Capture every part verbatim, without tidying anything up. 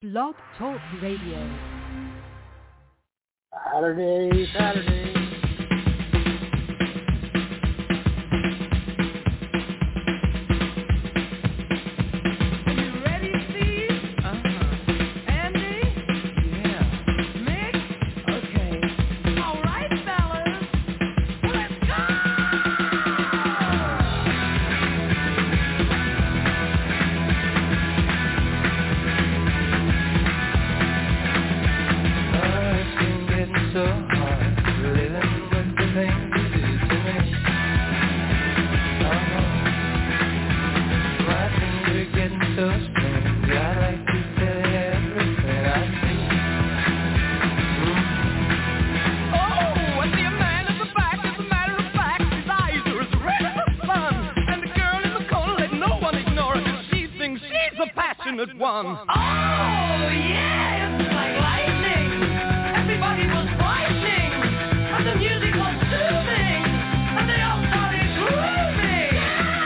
Blog Talk Radio. Saturday, Saturday. One. Oh, yeah, it's like lightning. Everybody was fighting, and the music was soothing, and they all started grooving.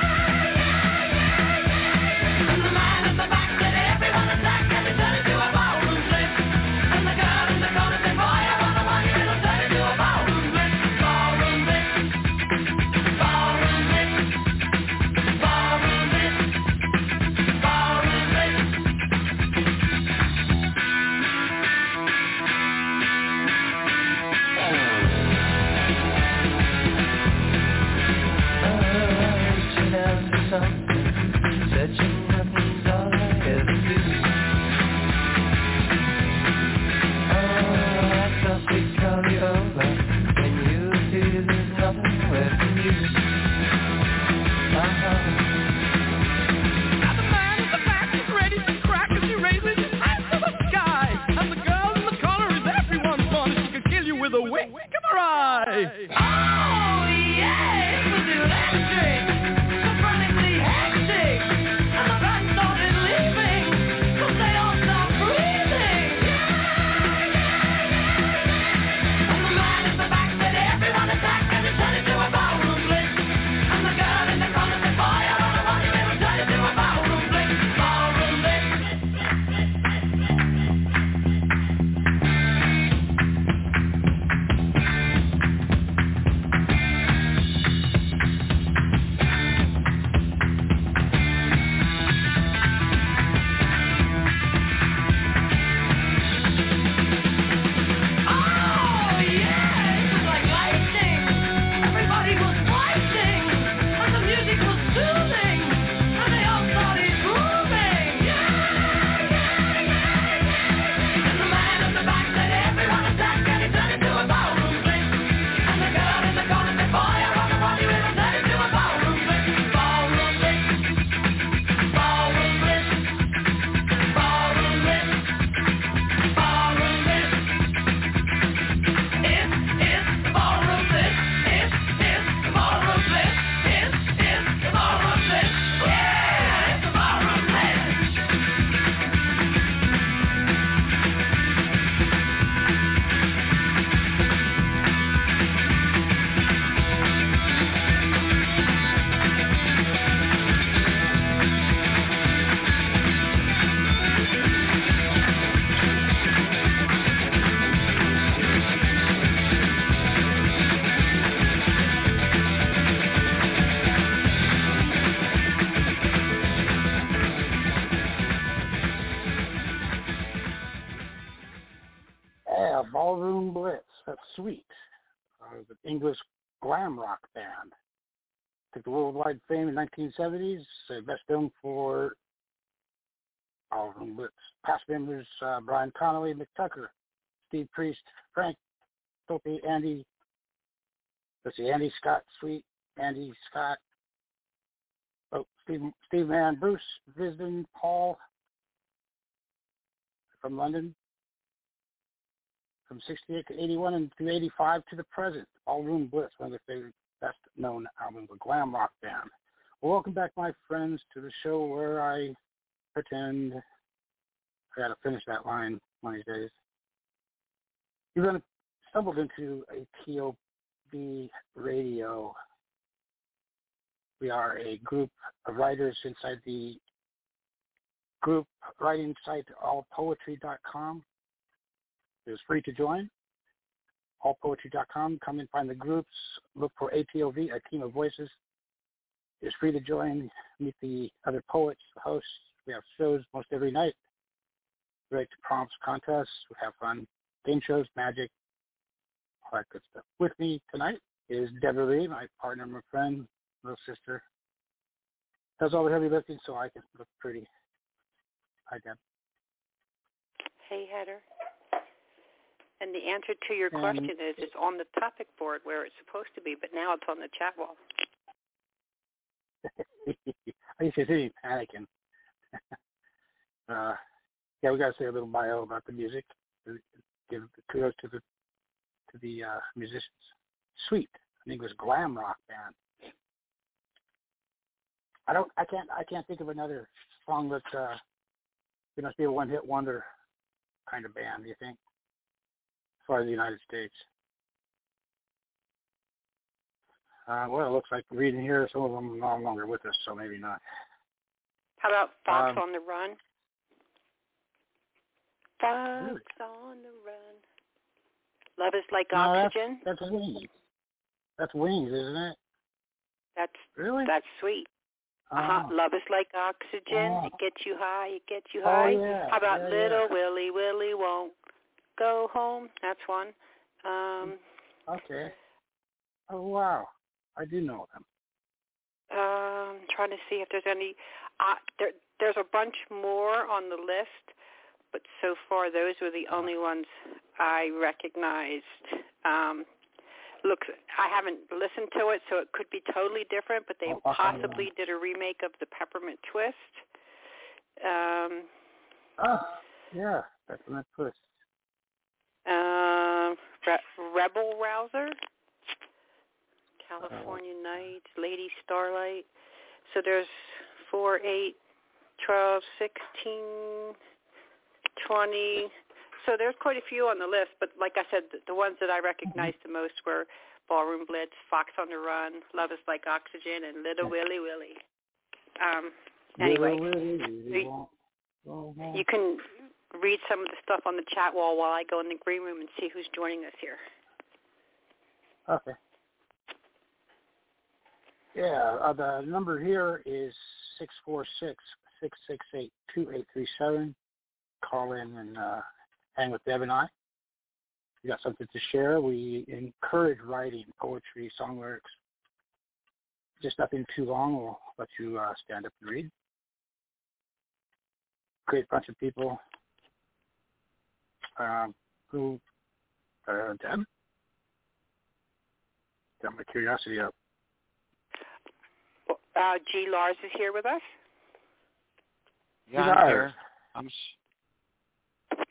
And the man at the back said everyone attack, and it turned into a ballroom blitz. And the girl in the corner said, boy, I wanna rock it, it'll turn into a ballroom blitz. Ballroom blitz. Ballroom blitz. Ballroom blitz. Ballroom blitz. Ballroom Blitz. That's sweet. Uh, the English glam rock band. Took the worldwide fame in the nineteen seventies. Uh, best known for Ballroom Blitz. Past members uh, Brian Connolly, Mick Tucker, Steve Priest, Frank Topi, Andy. Let's see, Andy Scott, sweet Andy Scott. Oh, Steve, Steve Mann, Bruce Visden, Paul from London. From sixty-eight to eighty-one and to eighty-five to the present. Ballroom Blitz, one of the favorite, best known albums of glam rock band. Well, welcome back, my friends, to the show where I pretend. I got to finish that line one of these days. You're going to stumbled into a T O B radio. We are a group of writers inside the group writing site, all poetry dot com. It's free to join. all poetry dot com. Come and find the groups. Look for A T O V, a team of voices. It's free to join. Meet the other poets, the hosts. We have shows most every night. We write to prompts, contests. We have fun. Game shows, magic, all that good stuff. With me tonight is Deborah Lee, my partner, my friend, little sister. Does all the heavy lifting so I can look pretty. Hi, Deb. Hey, Heather. And the answer to your And question is it's on the topic board where it's supposed to be, but now it's on the chat wall. I used to see panicking. uh, yeah, we got to say a little bio about the music. Give kudos to the to the uh, musicians. Sweet, an English glam rock band. I don't, I can't, I can't think of another song that uh, it must be a one-hit wonder kind of band. Do you think, as far as the United States? Uh, well, it looks like reading here, some of them are no longer with us, so maybe not. How about Fox Um, on the Run? Fox Really? on the Run. Love is like No, oxygen. That's, that's Wings. That's Wings, isn't it? That's Really? that's sweet. Uh-huh. Oh. Love is like oxygen. Oh. It gets you high. It gets you Oh, high. yeah. How about Yeah, Little yeah. Willie Willie won't go home? That's one. Um, Okay. Oh, wow. I do know them. um, trying to see if there's any. Uh, there, there's a bunch more on the list, but so far those were the only ones I recognized. Um, look, I haven't listened to it, so it could be totally different, but they Oh, okay. possibly did a remake of the Peppermint Twist. Um, Oh, yeah. That's my twist. uh, Re- Rebel Rouser, California Oh. Night, Lady Starlight. So there's four, eight, twelve, sixteen, twenty. So there's quite a few on the list, but like I said, the, the ones that I recognized the most were Ballroom Blitz, Fox on the Run, Love is Like Oxygen, and Little Willie Willie. Um, anyway, Little Willie, Willie you, won't go home. you can read some of the stuff on the chat wall while I go in the green room and see who's joining us here. Okay. Yeah, uh, the number here is six four six, six six eight, two eight three seven. Call in and uh, hang with Deb and I. If you got something to share, we encourage writing, poetry, song lyrics. Just nothing too long. We'll let you uh, stand up and read. Great bunch of people. Um, who, uh, Deb? Got my curiosity up. Uh, G. Lars is here with us. Yeah, Lars. I'm here. I'm. s-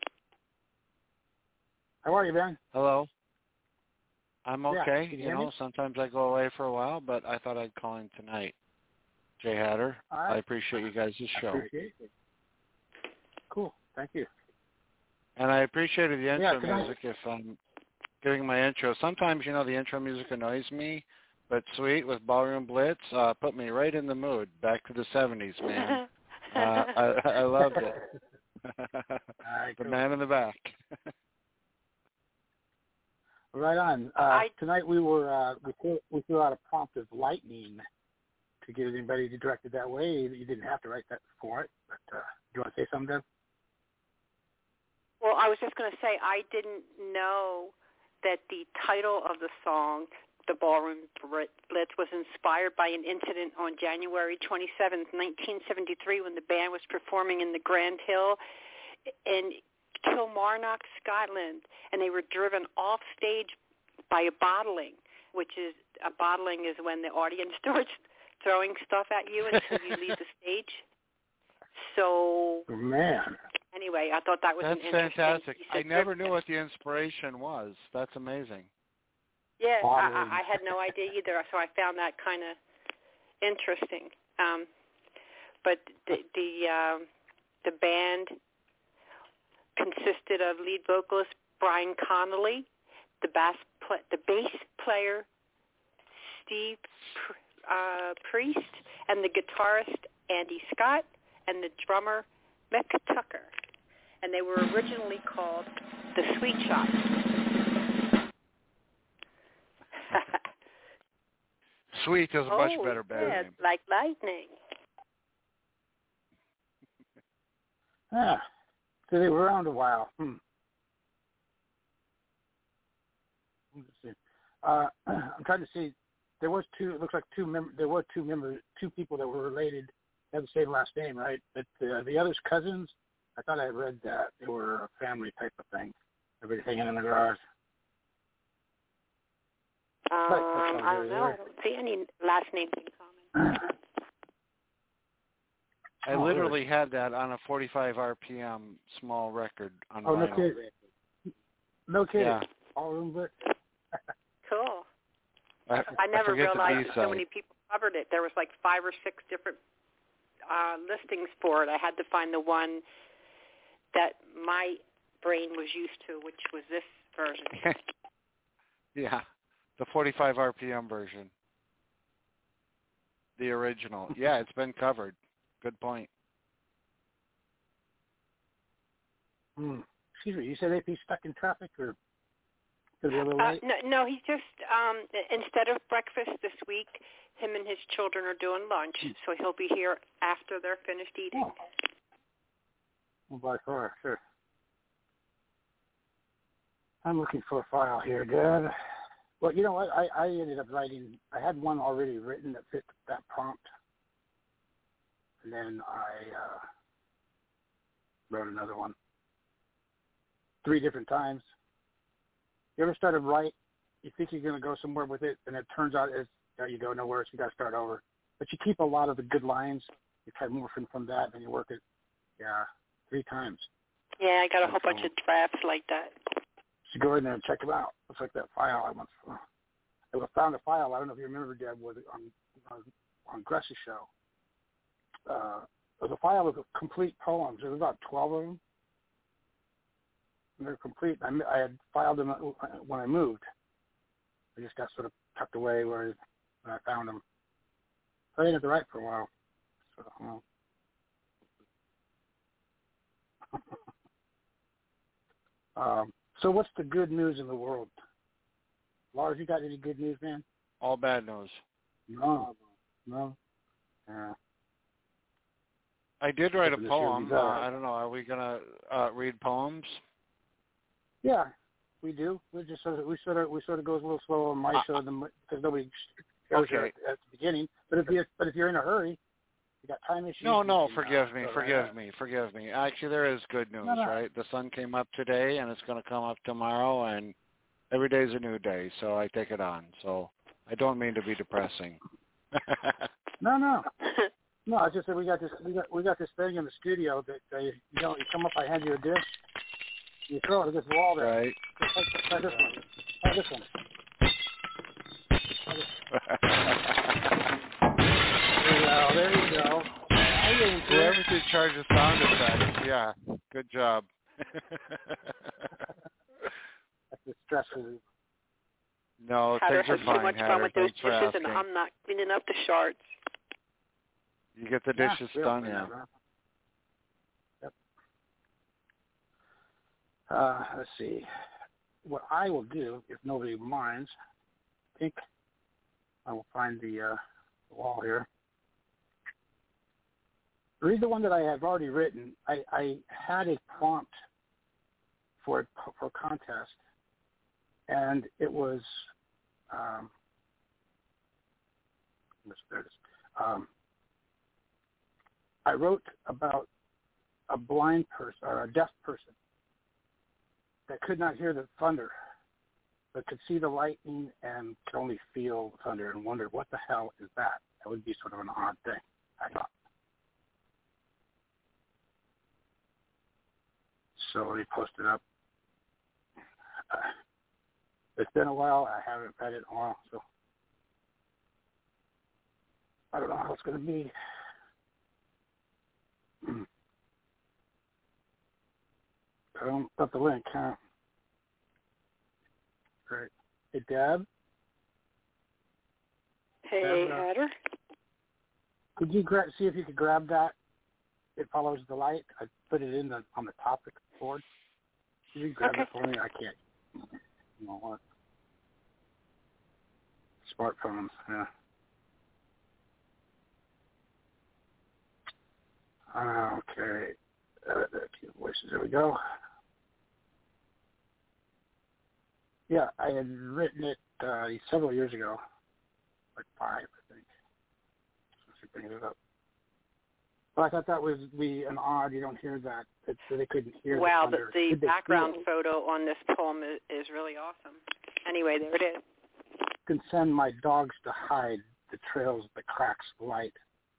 How are you, Ben? Hello. I'm Yeah, okay. can you you hear know, me? sometimes I go away for a while, but I thought I'd call in tonight. Jay Hatter, All right. I appreciate you guys' I show, appreciate it. Cool. Thank you. and I appreciated the Yeah, intro can I- music. If I'm giving my intro, sometimes you know the intro music annoys me, but Sweet with Ballroom Blitz uh, put me right in the mood. Back to the seventies, man. uh, I, I loved it. All right, The cool. man in the back. Right on. Uh, I- tonight we were uh, we threw, we threw out a prompt of lightning to get anybody to direct it that way. You didn't have to write that for it, but uh, do you want to say something, Deb? Well, I was just going to say I didn't know that the title of the song, The Ballroom Blitz, was inspired by an incident on January twenty-seventh, nineteen seventy-three, when the band was performing in the Grand Hill in Kilmarnock, Scotland, and they were driven off stage by a bottling, which is a bottling is when the audience starts throwing stuff at you until you leave the stage. So Man, anyway, I thought that was That's an interesting. fantastic. you I said never driven- knew what the inspiration was. That's amazing. Yeah, Bottling. I, I had no idea either, so I found that kind of interesting. Um, but the the um, the band consisted of lead vocalist Brian Connolly, the bass pl- the bass player Steve uh, Priest, and the guitarist Andy Scott, and the drummer Mecca Tucker, and they were originally called the Sweet Shots. Sweet is a oh, much better band yeah, name. like lightning. Yeah. So they were around a while. Hmm. Let's see. Uh, I'm trying to see. There was two. It looks like two. Mem- there were two members, two people that were related, had the same last name, right? But uh, the others cousins. I thought I read that they were a family type of thing. Everybody hanging in the garage. Um, Right, that's I don't know. I don't see any last names in common. I Oh, literally had that on a forty-five R P M small record on Oh, no vinyl. kidding. No kidding. Yeah. All room but. Cool. I, I never forget the realized that so B-side. many people covered it. There was like five or six different uh, listings for it. I had to find the one that my brain was used to, which was this version. Yeah, the forty-five R P M version. The original. Yeah, it's been covered. Good point. Hmm. Excuse me. You said they'd be stuck in traffic or because they're a little Uh, late? no, no, he's just, um, instead of breakfast this week, him and his children are doing lunch, so he'll be here after they're finished eating. Oh. Well, by far, sure. I'm looking for a file here, Dad. Well, you know what? I, I ended up writing, I had one already written that fit that prompt. And then I uh, wrote another one. Three different times. You ever started right? You think you're going to go somewhere with it, and it turns out it's, there you go nowhere, so you got to start over. But you keep a lot of the good lines. You try morphing from that, and you work it, yeah, three times. Yeah, I got a whole So, bunch of drafts like that. So go in there and check them out. Looks like that file I once I found a file. I don't know if you remember, Deb, was on on, on Gress's show. Uh, it was a file of complete poems. There was about twelve of them. And they're complete. I, I had filed them when I moved. I just got sort of tucked away where when I found them. So I didn't have to write for a while. So, well. um, so what's the good news in the world? Lars, you got any good news, man? All bad news. No. No? Yeah. I did write a This poem. is, Uh, uh, I don't know. Are we going to uh, read poems? Yeah, we do. We just sort of we sort of we sort of goes a little slower on my Uh, show than because nobody shows okay. you at, at the beginning. But if you but if you're in a hurry, you got time issues. No, you no, can, forgive uh, me, go right forgive ahead. me, forgive me. Actually, there is good news, No, no. right? The sun came up today, and it's going to come up tomorrow, and every day is a new day, so I take it on. So I don't mean to be depressing. No, no, no. I just said we got this we got we got this thing in the studio that uh, you know you come up, I hand you a dish, you throw it against the wall there. Right. Just like, try this one. Try this one. There you go. There you go. I didn't do it. Whoever did charge the sound effects, yeah, good job. That's the stress relief. No, Hatter things are has fine, so much Hatter. fun with those Thanks for dishes, and asking. I'm not cleaning up the shards. You get the Yeah, dishes yeah, done, yeah. yeah. Yep. Uh, let's see. What I will do, if nobody minds, I think I will find the, uh, the wall here. Read the one that I have already written. I, I had a prompt for it for a contest, and it was um, there it is. Um, I wrote about a blind person or a deaf person that could not hear the thunder, but could see the lightning and could only feel the thunder and wondered, what the hell is that? That would be sort of an odd thing, I thought. So let me post it up. Uh, it's been a while. I haven't read it in a while, so I don't know how it's going to be. I don't put the link, huh? Great. Hey, Deb? Hey, Deb, uh, Hatter. could you gra- see if you could grab that It Follows the Light. I put it in the on the topic board. Can you grab Okay. it for me? I can't. You know what? Smartphones, yeah. Okay. Uh, voices. There we go. Yeah, I had written it uh, several years ago, like five, I think. Let's bring it up. But I thought that was be an odd. You don't hear that. That so they couldn't hear. Wow, the, the, thunder. the Did they background feel it? photo on this poem is, is really awesome. Anyway, there it is. Can send my dogs to hide the trails that cracks the light.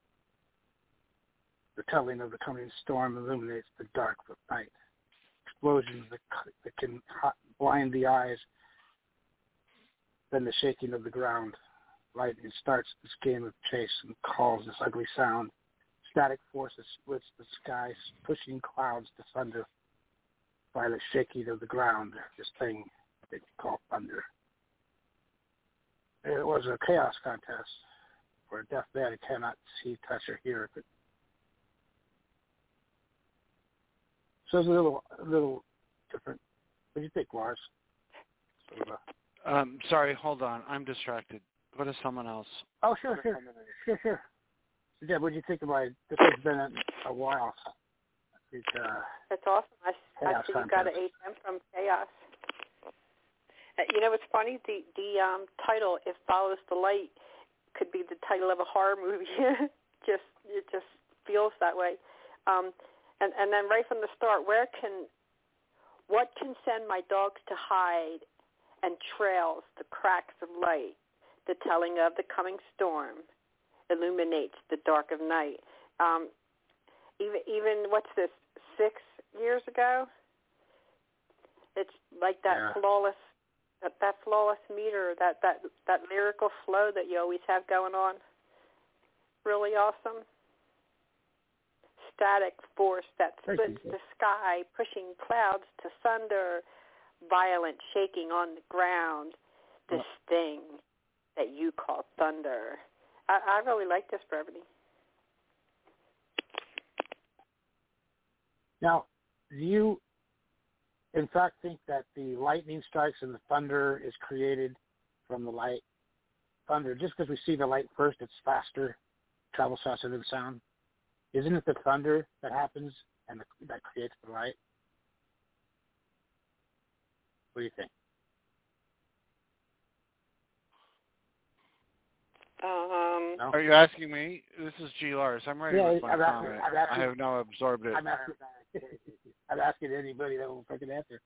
The telling of the coming storm illuminates the dark of night. Explosions that, that can hot, blind the eyes. Then the shaking of the ground. Lightning starts this game of chase and calls this ugly sound. Static forces splits the sky, pushing clouds to thunder. By the shaking of the ground, this thing they call thunder. It was a chaos contest where a deaf man cannot see, touch, or hear it. So it's a little, a little different. What do you think, Lars? Sort of a, Um, sorry, hold on. I'm distracted. Go to someone else. oh, sure, sure, sure, sure. Deb, what do you think about it? This has been a, a while. It's, uh, That's awesome. I, I Chaos see you got an contest. H M from Chaos. Uh, you know, it's funny, the, the um, title, It Follows the Light, could be the title of a horror movie. just It just feels that way. Um, and, and then right from the start, where can, what can send my dogs to hide and trails the cracks of light? The telling of the coming storm illuminates the dark of night. Um, even, even, what's this, six years ago? It's like that Yeah. flawless, that, that flawless meter, that, that, that lyrical flow that you always have going on. Really awesome. Static force that Thank splits you. the sky, pushing clouds to thunder, violent shaking on the ground, this thing that you call thunder. I, I really like this, Brevity. Now, do you, in fact, think that the lightning strikes and the thunder is created from the light? Thunder, just because we see the light first, it's faster, travels faster than sound. Isn't it the thunder that happens and the, that creates the light? What do you think? Um, No? Are you asking me? This is G. Lars. I'm ready Yeah, with my I'm asking- comment. I'm asking- I have now absorbed it. I'm asking, I'm asking anybody that will freaking answer.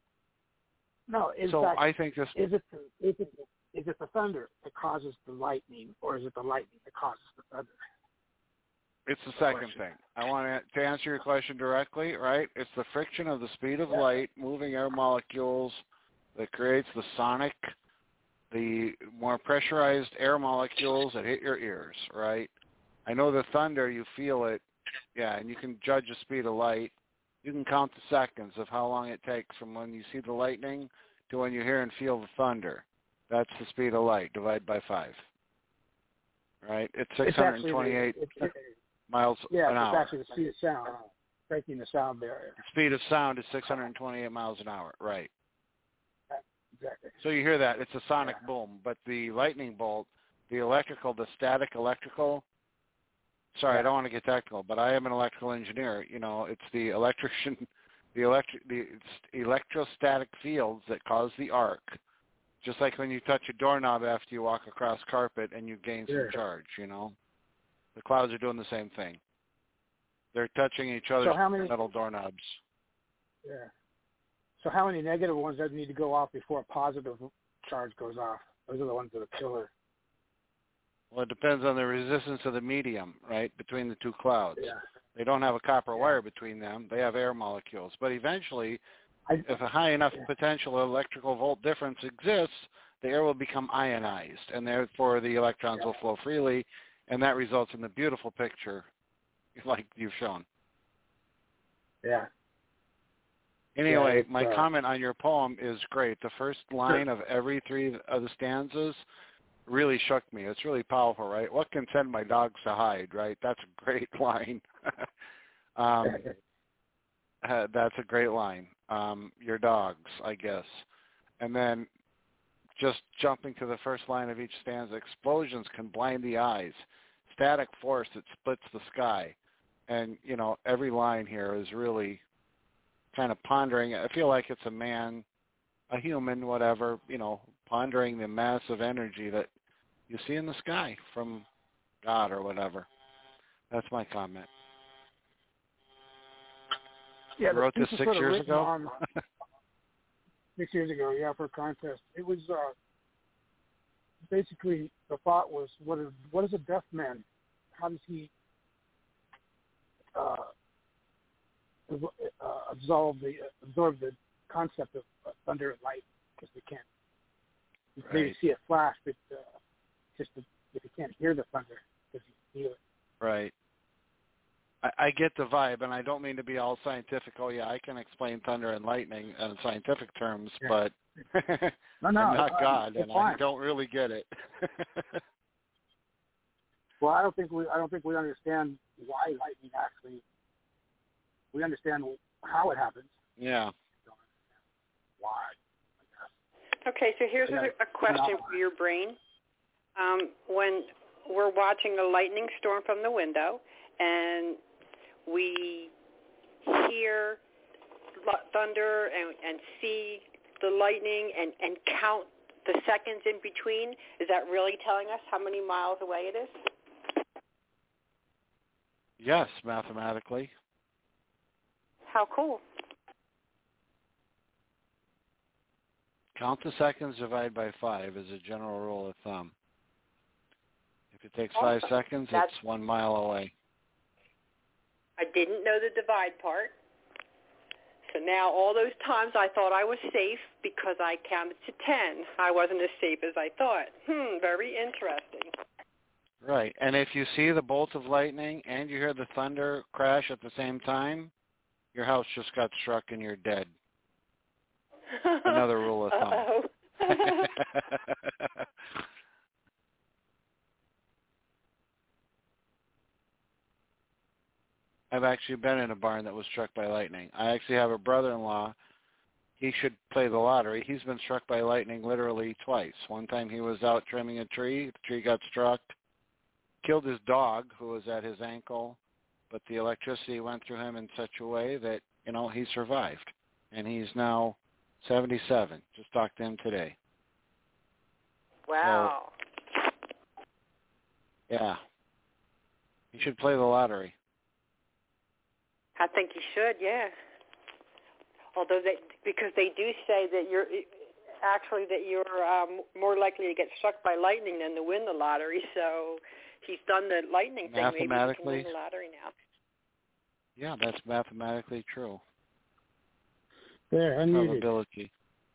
No, in So fact, I think this. is it, the, is, it, is it the thunder that causes the lightning, or is it the lightning that causes the thunder? It's the second question. thing. I want to, to answer your question directly, right? It's the friction of the speed of Yeah. light moving air molecules that creates the sonic, the more pressurized air molecules that hit your ears, right? I know the thunder, you feel it, yeah, and you can judge the speed of light. You can count the seconds of how long it takes from when you see the lightning to when you hear and feel the thunder. That's the speed of light, divided by five, right? It's six hundred twenty-eight It's actually the, it's, miles yeah, an it's hour. actually the speed of sound, breaking the sound barrier. The speed of sound is six hundred twenty-eight miles an hour, right? Exactly. So you hear that. It's a sonic Yeah. boom. But the lightning bolt, the electrical, the static electrical, sorry, Yeah. I don't want to get technical, but I am an electrical engineer. You know, it's the electrician, the electric, the electrostatic fields that cause the arc. Just like when you touch a doorknob after you walk across carpet and you gain Sure. some charge, you know. The clouds are doing the same thing. They're touching each other's how many- metal doorknobs. Yeah. So how many negative ones does need to go off before a positive charge goes off? Those are the ones that are killer. Well, it depends on the resistance of the medium, right, between the two clouds. Yeah. They don't have a copper Yeah. wire between them. They have air molecules. But eventually, I, if a high enough Yeah. potential electrical volt difference exists, the air will become ionized, and therefore the electrons Yeah. will flow freely, and that results in the beautiful picture like you've shown. yeah. Anyway, it's, my uh, comment on your poem is great. The first line of every three of the stanzas really shook me. It's really powerful, right? What can send my dogs to hide, right? That's a great line. Um, uh, that's a great line. Um, your dogs, I guess. And then just jumping to the first line of each stanza, explosions can blind the eyes. Static force that splits the sky. And, you know, every line here is really kind of pondering. I feel like it's a man, a human, whatever, you know, pondering the massive energy that you see in the sky from God or whatever. That's my comment. Yeah, you wrote this was six sort of years written ago? on- Six years ago, yeah, for a contest. It was uh, basically the thought was, what is what is a deaf man? How does he uh, uh, absorb the absorb the concept of uh, thunder and light? Because we can't Right. maybe see it flash, but uh, just the, if you can't hear the thunder, because you feel it. Right. I, I get the vibe, and I don't mean to be all scientific. Oh, yeah, I can explain thunder and lightning in scientific terms, Yeah. but No, no, I'm not uh, God, it's and fine. I don't really get it. Well, I don't think we I don't think we understand why lightning actually. We understand how it happens. Yeah. Why? Okay, so here's Yeah. a, a question for your brain. Um, when we're watching a lightning storm from the window and we hear l- thunder and, and see the lightning and, and count the seconds in between, is that really telling us how many miles away it is? Yes, mathematically. How cool. Count the seconds, divide by five is a general rule of thumb. If it takes five Awesome. seconds, That's- it's one mile away. I didn't know the divide part. So now all those times I thought I was safe because I counted to ten, I wasn't as safe as I thought. Hmm, very interesting. Right. And if you see the bolt of lightning and you hear the thunder crash at the same time, your house just got struck and you're dead. Another rule of thumb. Uh-oh. I've actually been in a barn that was struck by lightning. I actually have a brother-in-law. He should play the lottery. He's been struck by lightning literally twice. One time he was out trimming a tree. The tree got struck, killed his dog, who was at his ankle, but the electricity went through him in such a way that, you know, he survived. And he's now seventy-seven. Just talked to him today. Wow. So, yeah. He should play the lottery. I think you should, yeah. Although they, because they do say that you're actually that you're um, more likely to get struck by lightning than to win the lottery. So he's done the lightning thing. Maybe he can Mathematically. win the lottery now. Yeah, that's mathematically true. There, unmuted. Probability.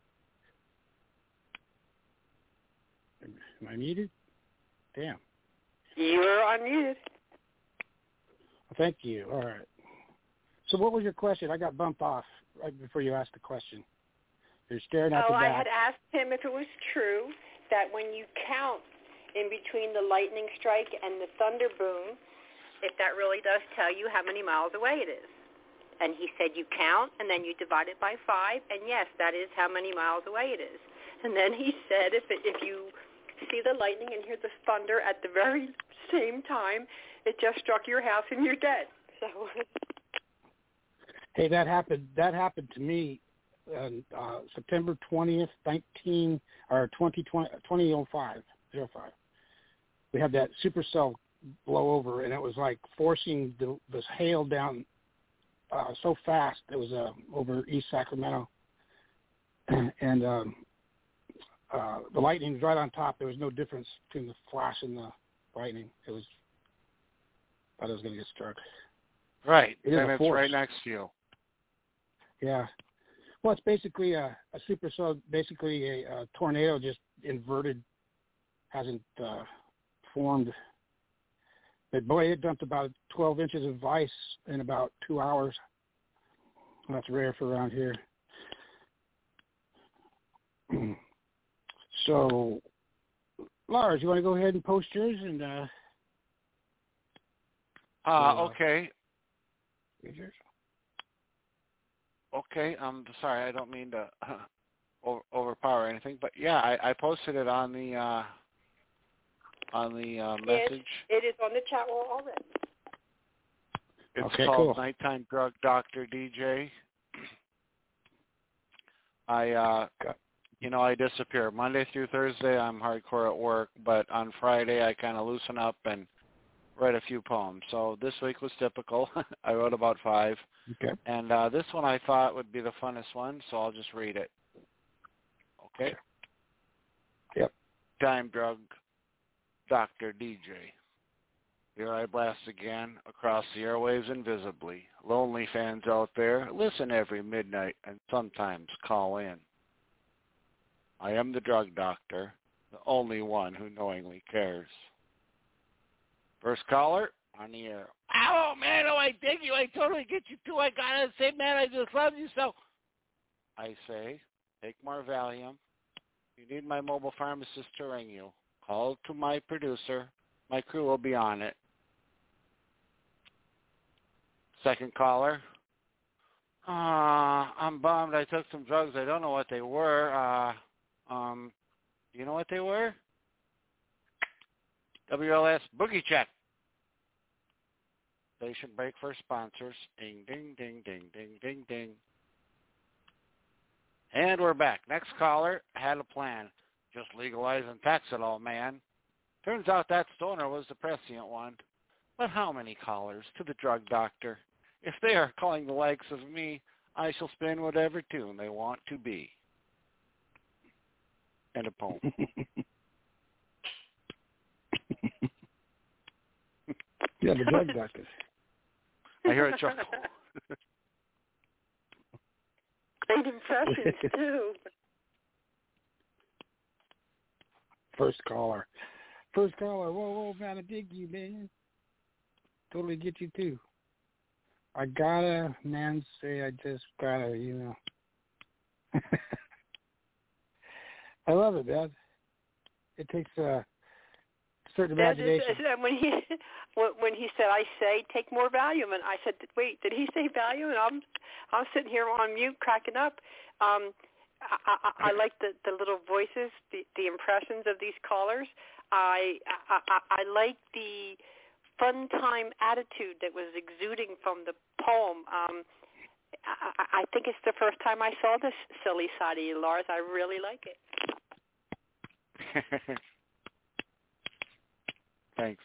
Am I muted? Damn. You're unmuted. Thank you. All right. So what was your question? I got bumped off right before you asked the question. You're staring at Oh, the I back. had asked him if it was true that when you count in between the lightning strike and the thunder boom, if that really does tell you how many miles away it is. And he said you count, and then you divide it by five, and yes, that is how many miles away it is. And then he said if it, if you see the lightning and hear the thunder at the very same time, it just struck your house and you're dead. So... Hey, that happened. That happened to me on uh, September twentieth, nineteen or twenty twenty, twenty oh five, oh five. We had that supercell blow over, and it was like forcing the, this hail down uh, so fast. It was uh, over East Sacramento, and um, uh, the lightning was right on top. There was no difference between the flash and the lightning. It was. I thought I was going to get struck. Right, It is and a it's force. right next to you. Yeah. Well, it's basically a, a supercell, basically a, a tornado just inverted, hasn't uh, formed. But boy, it dumped about twelve inches of ice in about two hours. That's rare for around here. So, Lars, you want to go ahead and post yours? And uh, Uh, so, uh, okay. Features. Okay, I'm sorry. I don't mean to uh, over, overpower anything, but yeah, I, I posted it on the uh, on the uh, message. It, it is on the chat wall already. It's okay, called cool. Nighttime Drug Doctor D J. I, uh, you know, I disappear. Monday through Thursday, I'm hardcore at work, but on Friday, I kind of loosen up and write a few poems. So this week was typical. I wrote about five. Okay. And uh, this one I thought would be the funnest one, so I'll just read it. Okay? Yep. Time Drug Doctor D J. Here I blast again across the airwaves invisibly. Lonely fans out there, listen every midnight and sometimes call in. I am the drug doctor, the only one who knowingly cares. First caller on the air. Oh, man, oh, I dig you. I totally get you, too. I got to say, man, I just love you so. I say, take more Valium. If you need my mobile pharmacist to ring you, call to my producer. My crew will be on it. Second caller. Uh, I'm bummed. I took some drugs. I don't know what they were. Uh, um, you know what they were? W L S Boogie Check. Station break for sponsors. Ding, ding, ding, ding, ding, ding, ding. And we're back. Next caller had a plan. Just legalize and tax it all, man. Turns out that stoner was the prescient one. But how many callers to the drug doctor? If they are calling the likes of me, I shall spin whatever tune they want to be. End of poem. Yeah, the drug doctor. I hear a chuckle. Great impressions, too. First caller. First caller. Whoa, whoa, man, I dig you, man. Totally get you, too. I gotta, man, say I just gotta, you know. I love it, man. It takes a certain imagination. That is, uh, when he when he said, "I say take more Valium," and I said, "Wait, did he say Valium?" And I'm I'm sitting here on mute, cracking up. Um, I, I, I like the, the little voices, the, the impressions of these callers. I, I I like the fun time attitude that was exuding from the poem. Um, I, I think it's the first time I saw this silly side of you, Lars. I really like it. Thanks.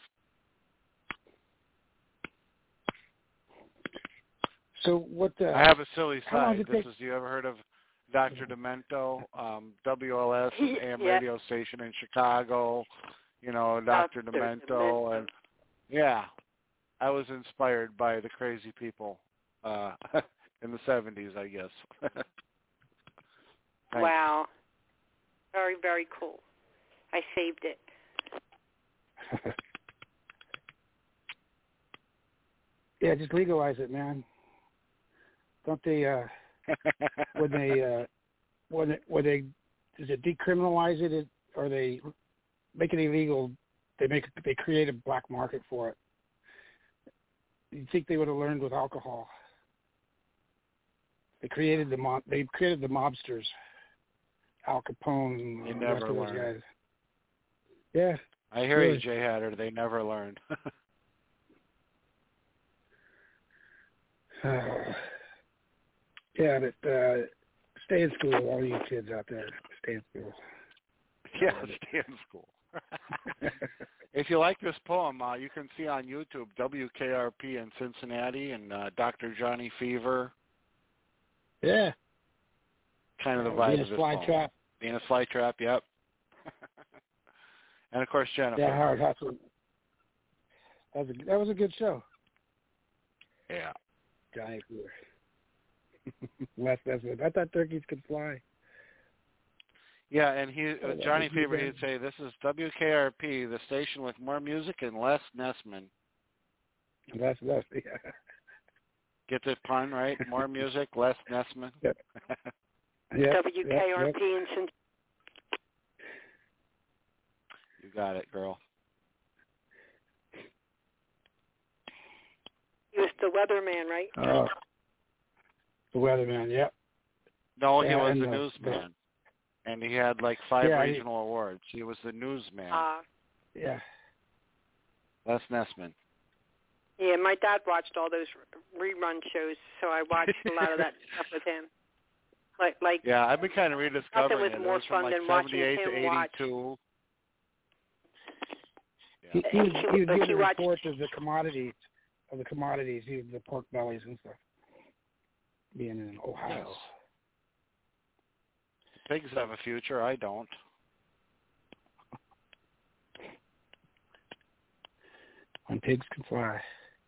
So what? Uh, I have a silly how long side. did it This take- is, you ever heard of Doctor Demento? Um, W L S, an A M Yeah. radio station in Chicago. You know, Doctor Doctor Demento. Demento. And yeah, I was inspired by the crazy people uh, in the seventies, I guess. Thanks. Wow. Very, very cool. I saved it. Yeah, just legalize it, man. Don't they? Uh, when they uh, when it, when they does it decriminalize it, it or they make it illegal? They make they create a black market for it. You think they would have learned with alcohol? They created the mob. They created the mobsters, Al Capone, and They the rest never of those learned. guys. Yeah. I hear Really? you, Jay Hatter. They never learned. Uh, yeah, but uh, stay in school, all you kids out there. Stay in school. Yeah, stay in school. If you like this poem, uh, you can see on YouTube W K R P in Cincinnati and uh, Doctor Johnny Fever. Yeah. Kind of the Uh, vibe Venus of this Flytrap. poem. Venus Flytrap, yep. And of course Jennifer. Yeah, Howard Hudson. That was a, that was a good show. Yeah. Johnny Fever. Less, less, I thought turkeys could fly. Yeah, and he uh, Oh, Johnny that was Fever, good. he'd say, this is W K R P, the station with more music and less Nessman. Less, less, yeah. Get the pun, right? More music, less Nessman. Yep. Yep, W K R P yep, yep. in Cincinnati. You got it, girl. He was the weatherman, right? Uh, the weatherman, yep. No, he Yeah, was and the the- newsman, and he had like five Yeah, he- regional awards. He was the newsman. Uh, Yeah. Les Nessman. yeah, my dad watched all those rerun shows, so I watched a lot of that stuff with him. Like, like Yeah, I've been kind of rediscovering nothing was it. It more was from fun like than watching seventy-eight to him watch. eighty-two. He, he was, he was But giving he watched- reports of the commodities, of the commodities, he, the pork bellies and stuff, being in Ohio. Yes. Pigs have a future. I don't. When pigs can fly.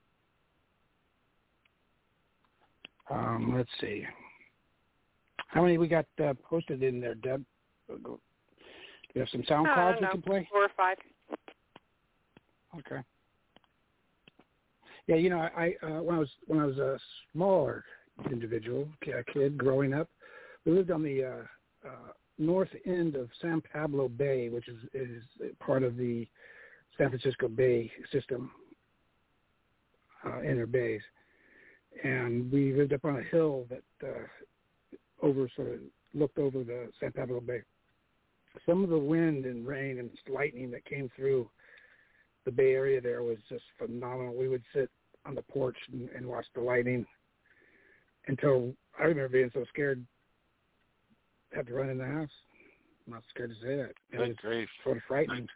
Um, let's see. How many we got uh, posted in there, Deb? Do you have some sound I clouds don't we know, can play? four or five. Okay. Yeah, you know, I uh, when I was when I was a smaller individual, a kid growing up, we lived on the uh, uh, north end of San Pablo Bay, which is is part of the San Francisco Bay system, uh, inner bays, and we lived up on a hill that uh, over sort of looked over the San Pablo Bay. Some of the wind and rain and lightning that came through the Bay Area there was just phenomenal. We would sit on the porch and, and watch the lightning until I remember being so scared I had to run in the house. I'm not scared to say that. It Good was grief. sort of frightening.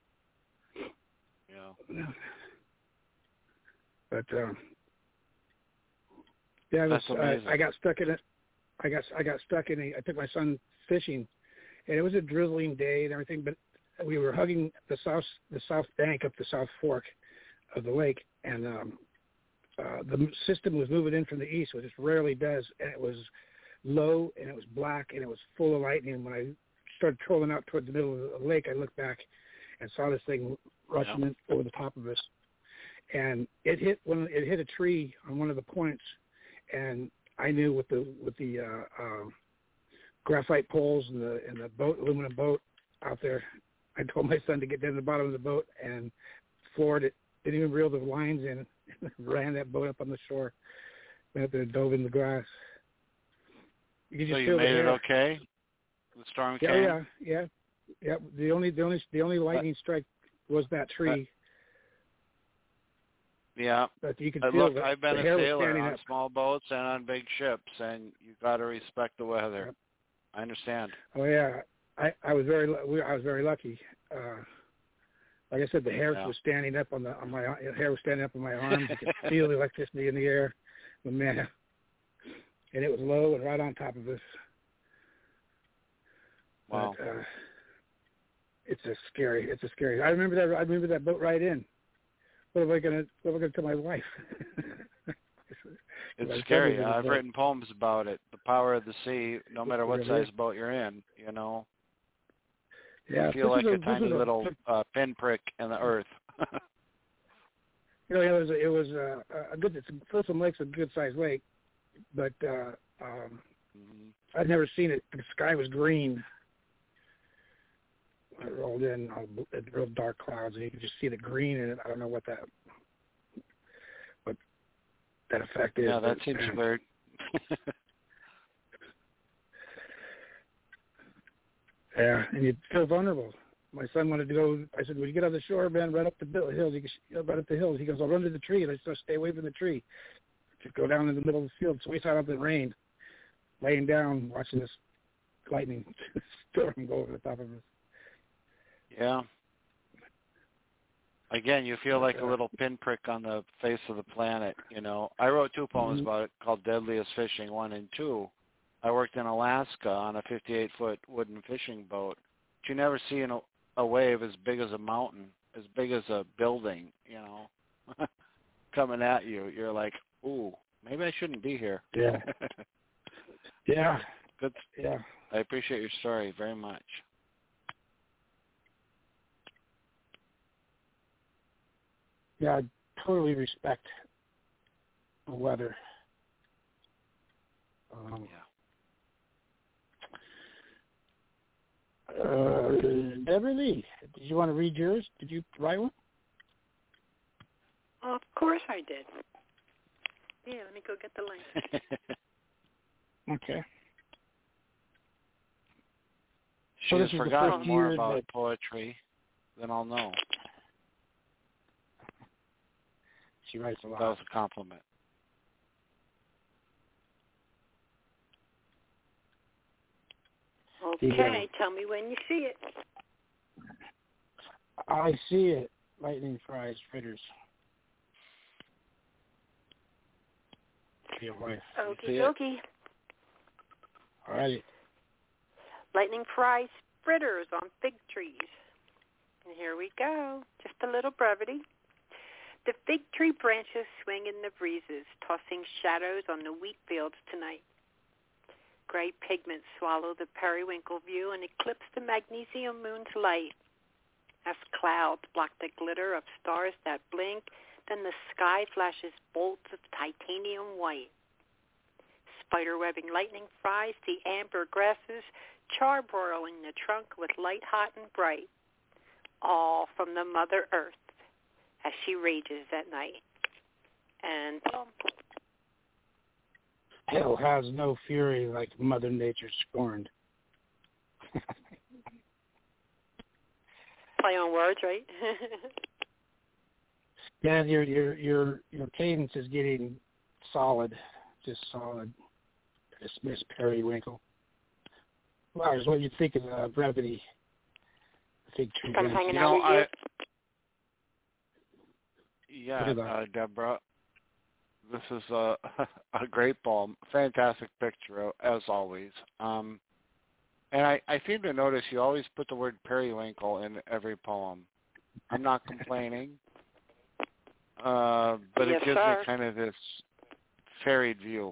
Yeah. But um, yeah, it was, That's amazing. I, I got stuck in it. I got I got stuck in it. I took my son fishing, and it was a drizzling day and everything. But we were hugging the south the south bank up the South Fork of the lake, and um, uh, the system was moving in from the east, which it rarely does, and it was low and it was black and it was full of lightning. And when I started trolling out toward the middle of the lake, I looked back and saw this thing rushing Yeah. in over the top of us, and it hit when it hit a tree on one of the points, and I knew with the with the uh, um, graphite poles and the and the boat aluminum boat out there, I told my son to get down to the bottom of the boat and floored it. Didn't even reel the lines in. Ran that boat up on the shore. Went up there and dove in the grass. You could So just you feel the made it air. okay? The storm Yeah, came? yeah, yeah, yeah. The only the only the only lightning strike was that tree. Yeah. But you could Uh, feel look, the, I've been the a hair was sailor standing on up. small boats and on big ships, and you got to respect the weather. Yep. I understand. Oh yeah, I I was very lu- we- I was very lucky. Uh, like I said, the hair Yeah. was standing up on the on my the hair was standing up on my arms. You could feel the electricity in the air, the man, and it was low and right on top of us. Wow. But, uh, it's a scary. It's a scary. I remember that. I remember that boat ride in. What am I gonna? What am I gonna tell my wife? It's Like, scary. everything is I've like- written poems about it. The power of the sea, no matter what Really? size boat you're in, you know. Yeah, You feel this like is a, this tiny is a- little uh, pinprick in the earth. You know, it was it was uh, a good. It's, Folsom Lake's a good sized lake, but uh, um, Mhm. I'd never seen it. The sky was green. When it rolled in, all bl- real dark clouds, and you could just see the green in it. I don't know what that what that effect is. Yeah, that but, seems uh, weird. Yeah, and you feel vulnerable. My son wanted to go. I said, "When you get on the shore, man, run up the bill- hills. You can sh- run up the hills." He goes, "I'll run to the tree." And I said, "Stay away from the tree. Just go down in the middle of the field." So we sat out in the rain, laying down, watching this lightning storm go over the top of us. Yeah. Again, you feel like a little pinprick on the face of the planet, you know. I wrote two poems Mhm. about it called Deadliest Fishing, one and two. I worked in Alaska on a fifty-eight foot wooden fishing boat. But you never see an, a wave as big as a mountain, as big as a building, you know, coming at you. You're like, ooh, maybe I shouldn't be here. Yeah. Yeah. Good. Yeah. I appreciate your story very much. Yeah, I totally respect the weather. Um, Yeah. uh, Beverly, did you want to read yours? Did you write one? Well, of course I did. Yeah, let me go get the link. Okay. She So has this is the forgotten first more year about that- poetry than I'll know. She writes a lot. That was a compliment. Okay, Yeah. tell me when you see it. I see it. Lightning fries, fritters. Your wife. Okie see it? dokie. All right. Lightning fries fritters on fig trees. And here we go. Just a little brevity. The fig tree branches swing in the breezes, tossing shadows on the wheat fields tonight. Gray pigments swallow the periwinkle view and eclipse the magnesium moon's light. As clouds block the glitter of stars that blink, then the sky flashes bolts of titanium white. Spiderwebbing lightning fries the amber grasses, charbroiling the trunk with light hot and bright. All from the Mother Earth as she rages at night. And boom. Hell has no fury like Mother Nature scorned. Play on words, right? Yeah, your your your your cadence is getting solid, just solid. Miss Miss Periwinkle. Lars, what do you think of uh, brevity? Fig tree I'm branch? hanging You out know, with I, you. yeah, What about uh, Deborah, this is a, a great poem. Fantastic picture, as always. Um, and I, I seem to notice you always put the word periwinkle in every poem. I'm not complaining, uh, but Yes, it gives sir. me kind of this varied view.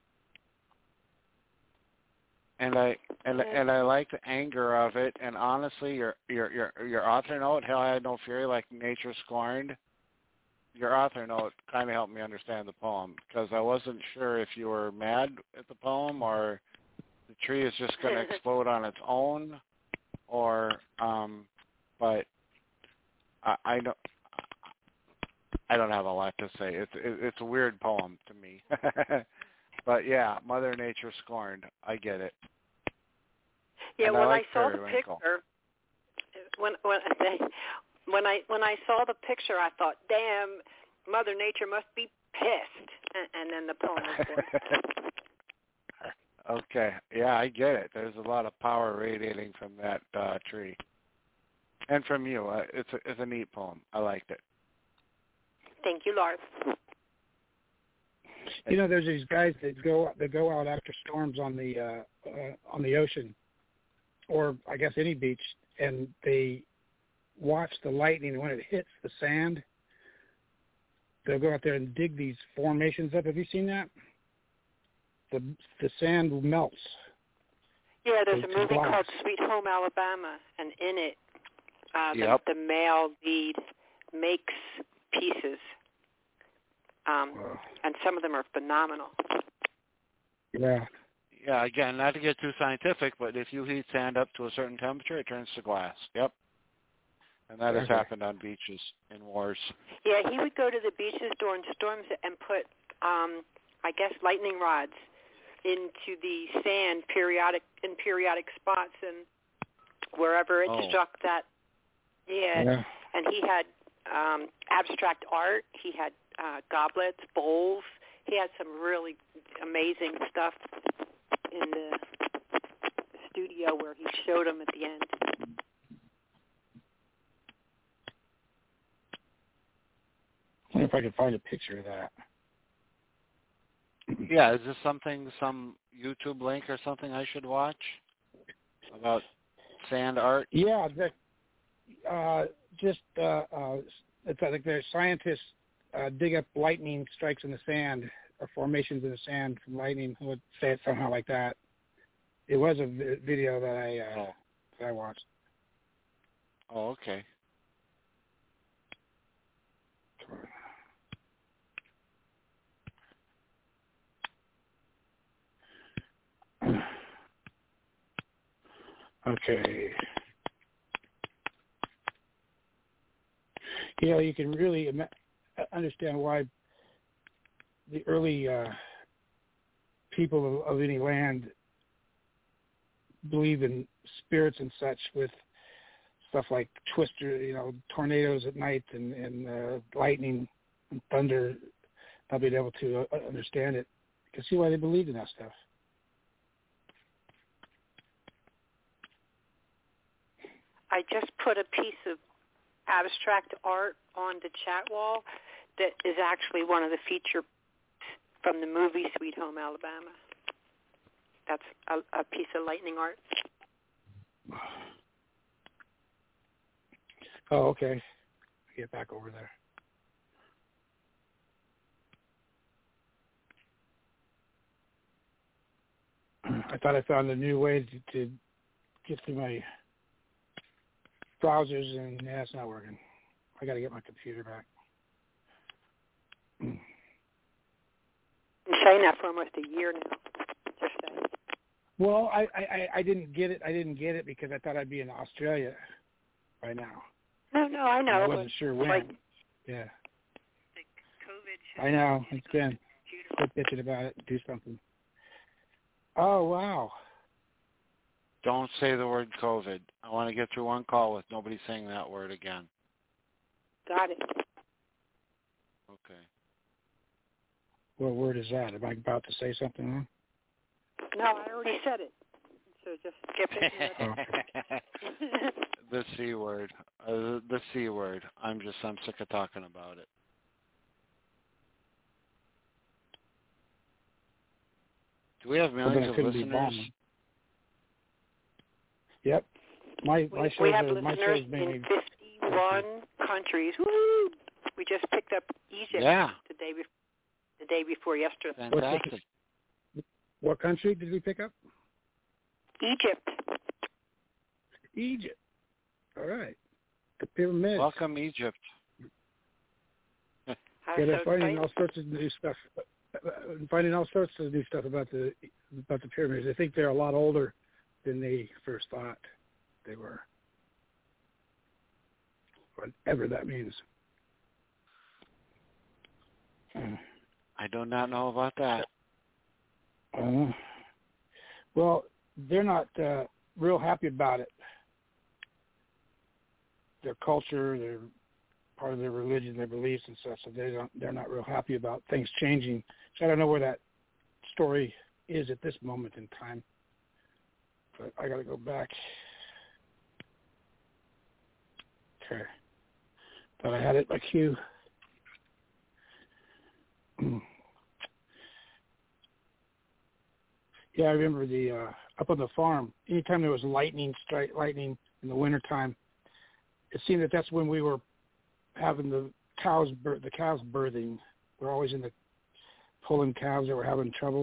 And I and and I like the anger of it. And honestly, your your your your author note, Hell had no fury like nature scorned. Your author note kind of helped me understand the poem because I wasn't sure if you were mad at the poem or the tree is just going to explode on its own, or um, but I, I don't I don't have a lot to say. It's it, it's a weird poem to me, but yeah, Mother Nature scorned. I get it. Yeah, And when I, I, like saw the periwinkle. picture, when when they, when I when I saw the picture, I thought, "Damn, Mother Nature must be pissed." And, and then the poem was born. Okay, yeah, I get it. There's a lot of power radiating from that uh, tree, and from you. Uh, it's a it's a neat poem. I liked it. Thank you, Lars. You know, there's these guys that go that go out after storms on the uh, uh, on the ocean, or I guess any beach, and they watch the lightning. And when it hits the sand, they'll go out there and dig these formations up. Have you seen that? The the sand melts. Yeah, there's It's a movie glass. called Sweet Home Alabama, and in it, uh, Yep. the, the male lead makes pieces, um, Wow. and some of them are phenomenal. Yeah. Yeah, again, not to get too scientific, but if you heat sand up to a certain temperature, it turns to glass. Yep. And that has Okay. happened on beaches in wars. Yeah, he would go to the beaches during storms and put, um, I guess, lightning rods into the sand periodic in periodic spots, and wherever it Oh. struck that. Yeah, Yeah. and he had um, abstract art. He had uh, goblets, bowls. He had some really amazing stuff in the studio where he showed them at the end. I wonder if I could find a picture of that. Yeah, is this something, some YouTube link or something I should watch about sand art? Yeah, that, uh, just uh, uh, it's like there's scientists uh, dig up lightning strikes in the sand or formations in the sand from lightning. I would say it somehow like that. It was a vi- video that I uh, Oh. that I watched. Oh, okay. Okay. You know, you can really ima- understand why the early uh, people of, of any land believe in spirits and such with stuff like twister, you know, tornadoes at night and, and uh, lightning and thunder, not being able to uh, understand it. You can see why they believed in that stuff. I just put a piece of abstract art on the chat wall that is actually one of the feature from the movie Sweet Home Alabama. That's a, a piece of lightning art. Oh, okay. Get back over there. I thought I found a new way to, to get through my browsers, and yeah, it's not working. I got to get my computer back. I'm saying that for almost a year now. Just saying. Well, I, I, I didn't get it. I didn't get it because I thought I'd be in Australia by now. No, no, I know. I wasn't sure when. Like, yeah. COVID I know. It's been. Quit bitching about it. Do something. Oh, wow. Don't say the word COVID. I want to get through one call with nobody saying that word again. Got it. Okay. What word is that? Am I about to say something wrong? No, I already said it. So just skip it. The C word. Uh, the C word. I'm just, I'm sick of talking about it. Do we have millions of listeners? Yep. My we, my shows we have are my listeners shows mainly in fifty-one countries. Woo! We just picked up Egypt yeah. the day before the day before yesterday. Fantastic. What country did we pick up? Egypt. Egypt. All right. The pyramids. Welcome, Egypt. Yeah, they're so finding excited. all sorts of new stuff. Finding all sorts of new stuff about the about the pyramids. I think they're a lot older than they first thought they were. Whatever that means. I do not know about that. Uh, well, they're not uh, real happy about it. Their culture, their part of their religion, their beliefs and stuff. So they don't. They're not real happy about things changing. So I don't know where that story is at this moment in time. But I got to go back. Okay. Thought I had it in my queue. Yeah, I remember the uh, up on the farm. Anytime there was lightning strike, lightning in the wintertime, it seemed that that's when we were having the cows, bir- the cows birthing. We're always in the pulling calves that were having trouble.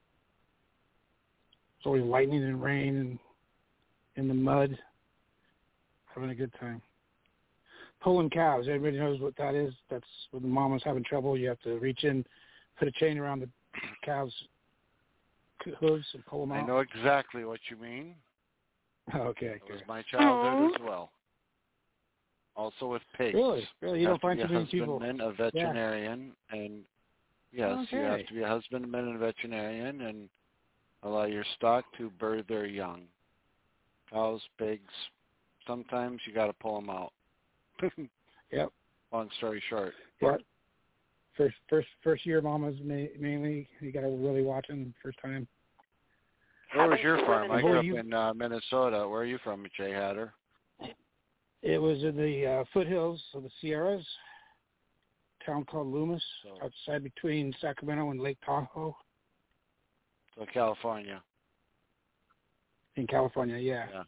It's always lightning and rain and in the mud, having a good time. Pulling cows. Everybody knows what that is. That's when the mama's having trouble. You have to reach in, put a chain around the cow's hooves and pull them out. I know exactly what you mean. Okay. It was Good. my childhood as well. Also with pigs. Really? Really? You You don't have find to too be a many people. husbandman, a veterinarian, and yes, you Okay. have to be a husbandman and a veterinarian and allow your stock to birth their young. Cows, pigs, sometimes you got to pull them out. Yep. Long story short. Yep. First, first, first year mamas ma- mainly. You got to really watch them first time. Where was Haven't your the farm? women- I grew up you- in uh, Minnesota. Where are you from, Jay Hatter? It was in the uh, foothills of the Sierras, a town called Loomis, So, outside between Sacramento and Lake Tahoe so California. in California. Yeah. Yeah.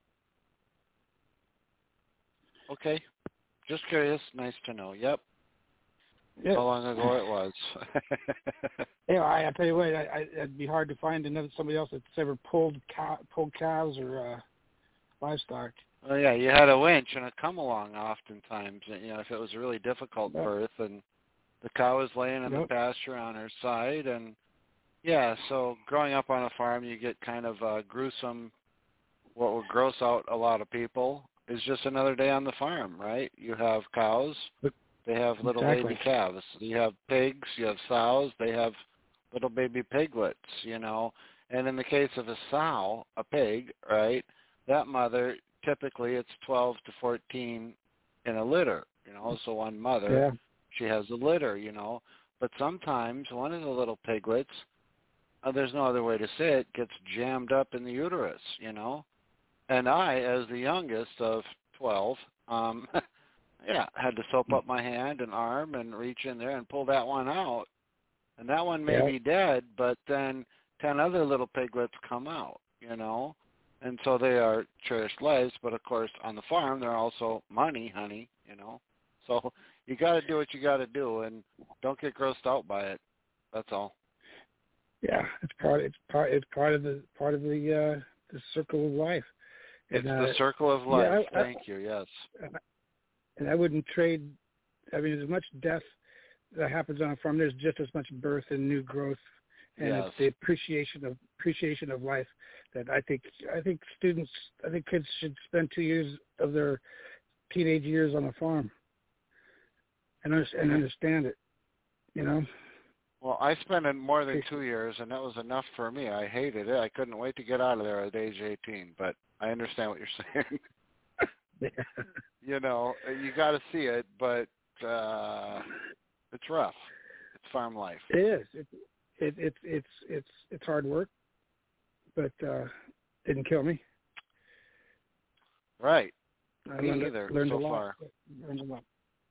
Okay. Just curious. Nice to know. Yep. Yeah. How long ago it was. Yeah, I, I tell you what, I, I, it'd be hard to find another somebody else that's ever pulled cow, pulled cows or uh, livestock. Well, yeah, you had a winch and a come along oftentimes. You know, if it was a really difficult Yep. birth, and the cow was laying in Yep. the pasture on her side, and yeah, so growing up on a farm, you get kind of uh, gruesome. What would gross out a lot of people is just another day on the farm, right? You have cows, But- They have little Exactly. baby calves. You have pigs, you have sows, they have little baby piglets, you know. And in the case of a sow, a pig, right, that mother, typically it's twelve to fourteen in a litter, you know, so one mother, Yeah. she has a litter, you know. But sometimes one of the little piglets, uh, there's no other way to say it, gets jammed up in the uterus, you know. And I, as the youngest of twelve, um, yeah, had to soap up my hand and arm and reach in there and pull that one out. And that one may Yeah. be dead, but then ten other little piglets come out, you know. And so they are cherished lives, but of course on the farm they're also money, honey, you know. So you got to do what you got to do, and don't get grossed out by it. That's all. Yeah, it's part. It's part. It's part of the part of the uh, the circle of life. It's And, uh, the circle of life. yeah, I- I- Thank you. Yes. And I wouldn't trade. I mean, as much death that happens on a farm, there's just as much birth and new growth, and Yes. it's the appreciation of appreciation of life that I think I think students, I think kids should spend two years of their teenage years on a farm and understand, and understand it. You know. Well, I spent it more than two years, and that was enough for me. I hated it. I couldn't wait to get out of there at age eighteen, but I understand what you're saying. Yeah. You know, you got to see it, but uh, it's rough. It's farm life. It is. It, it, it, it's it's it's hard work, but uh, didn't kill me. Right. I Me learned, either, learned so a lot. far. Learned a lot.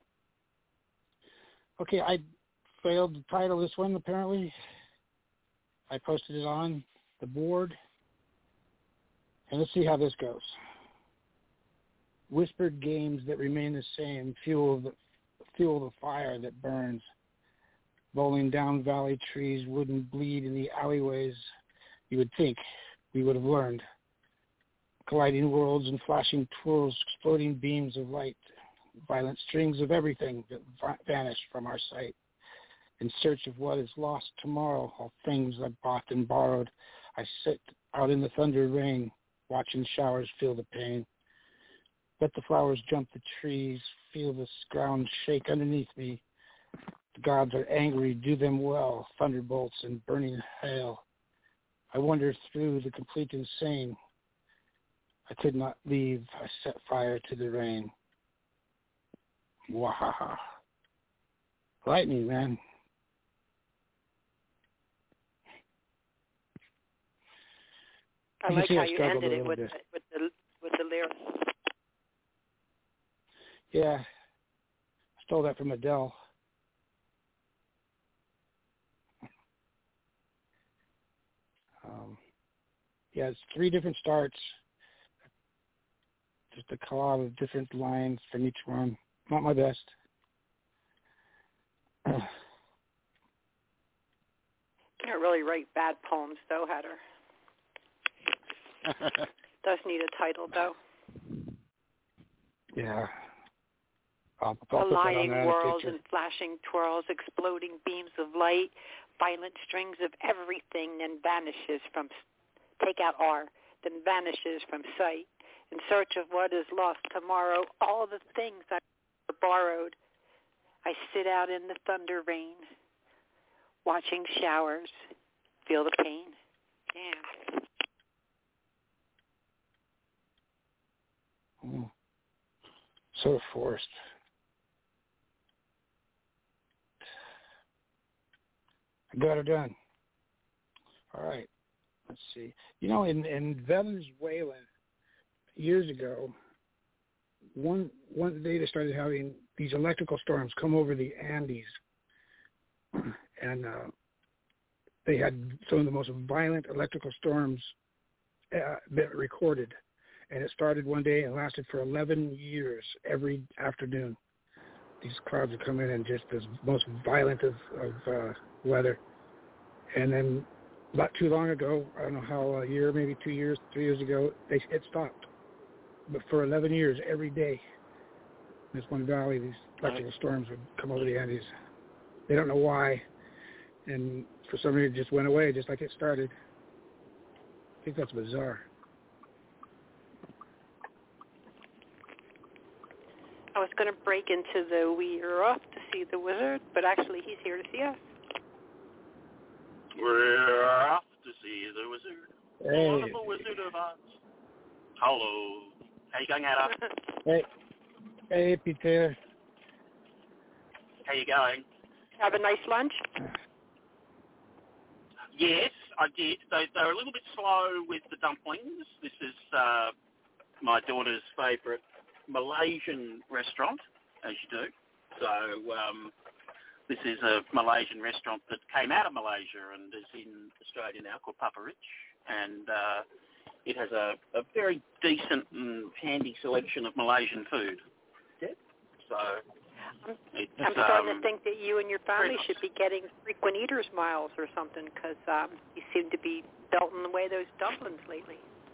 Okay, I failed to title this one, apparently. I posted it on the board. And let's see how this goes. Whispered games that remain the same, fuel the, fuel the fire that burns. Bowling down valley trees wouldn't bleed in the alleyways. You would think we would have learned. Colliding worlds and flashing twirls, exploding beams of light. Violent strings of everything that va- vanish from our sight. In search of what is lost tomorrow, all things I bought and borrowed. I sit out in the thunder rain, watching showers feel the pain. Let the flowers jump the trees, feel the ground shake underneath me. The gods are angry, do them well, thunderbolts and burning hail. I wander through the complete insane. I could not leave, I set fire to the rain. Wahaha. Lightning, man. I You like see how I you struggled ended a it little with bit. the, with the with the lyrics. Yeah. Stole that from Adele. Um, yeah, it's three different starts. Just a collab of different lines from each one. Not my best. You can't really write bad poems, though, Heather. Does need a title, though. Yeah. I'll, I'll put that on Colliding that whirls picture. and flashing twirls, exploding beams of light, violent strings of everything, then vanishes from, take out R, then vanishes from sight. In search of what is lost tomorrow, all the things I borrowed. I sit out in the thunder rain, watching showers, feel the pain. Damn. Mm. So forced. I got her done. All right. Let's see. You know, in, in Venezuela, years ago, one one day they started having these electrical storms come over the Andes, and uh, they had some of the most violent electrical storms uh, been recorded. And it started one day and lasted for eleven years every afternoon. These clouds would come in and just the most violent of, of uh, weather. And then not too long ago, I don't know how, a year, maybe two years, three years ago, they, it stopped. But for eleven years, every day, in this one valley, these electrical storms would come over the Andes. They don't know why. And for some reason, it just went away, just like it started. I think that's bizarre. I was going to break into the we're off to see the wizard, but actually he's here to see us. We're off to see the wizard. Hey. The wonderful Wizard of Oz. Hello. How you going, Ada? Hey. Hey, Pete Taylor. How you going? Have a nice lunch? Yes, I did. They, they're a little bit slow with the dumplings. This is uh, my daughter's favourite Malaysian restaurant, as you do. So um, this is a Malaysian restaurant that came out of Malaysia and is in Australia now, called Papa Rich. And uh, it has a, a very decent and handy selection of Malaysian food. Yeah. So it's, I'm starting um, to think that you and your family nice. should be getting frequent eaters miles or something, because um, you seem to be belting away those dumplings lately.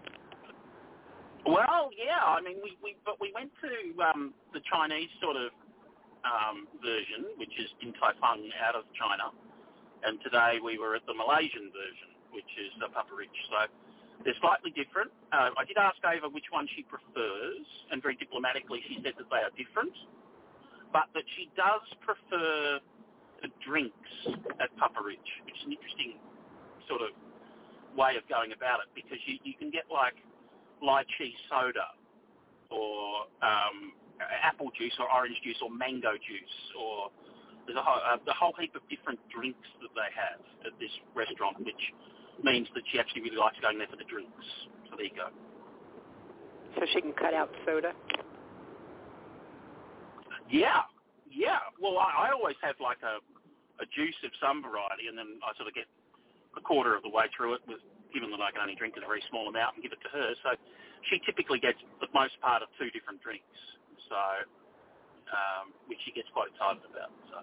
Well, yeah. I mean, we, we but we went to um, the Chinese sort of um, version, which is Din Tai Fung out of China, and today we were at the Malaysian version, which is the Papa Rich. So they're slightly different. Uh, I did ask Ava which one she prefers, and very diplomatically she said that they are different, but that she does prefer the drinks at Papa Rich, which is an interesting sort of way of going about it, because you, you can get like lychee soda or um, apple juice or orange juice or mango juice, or there's a whole, a, a whole heap of different drinks that they have at this restaurant, which means that she actually really likes going there for the drinks. So there you go. So she can cut out soda? Yeah, yeah. Well, I, I always have like a, a juice of some variety, and then I sort of get a quarter of the way through it, with, given that I can only drink in a very small amount, and give it to her. So she typically gets the most part of two different drinks, so um, which she gets quite excited about. So.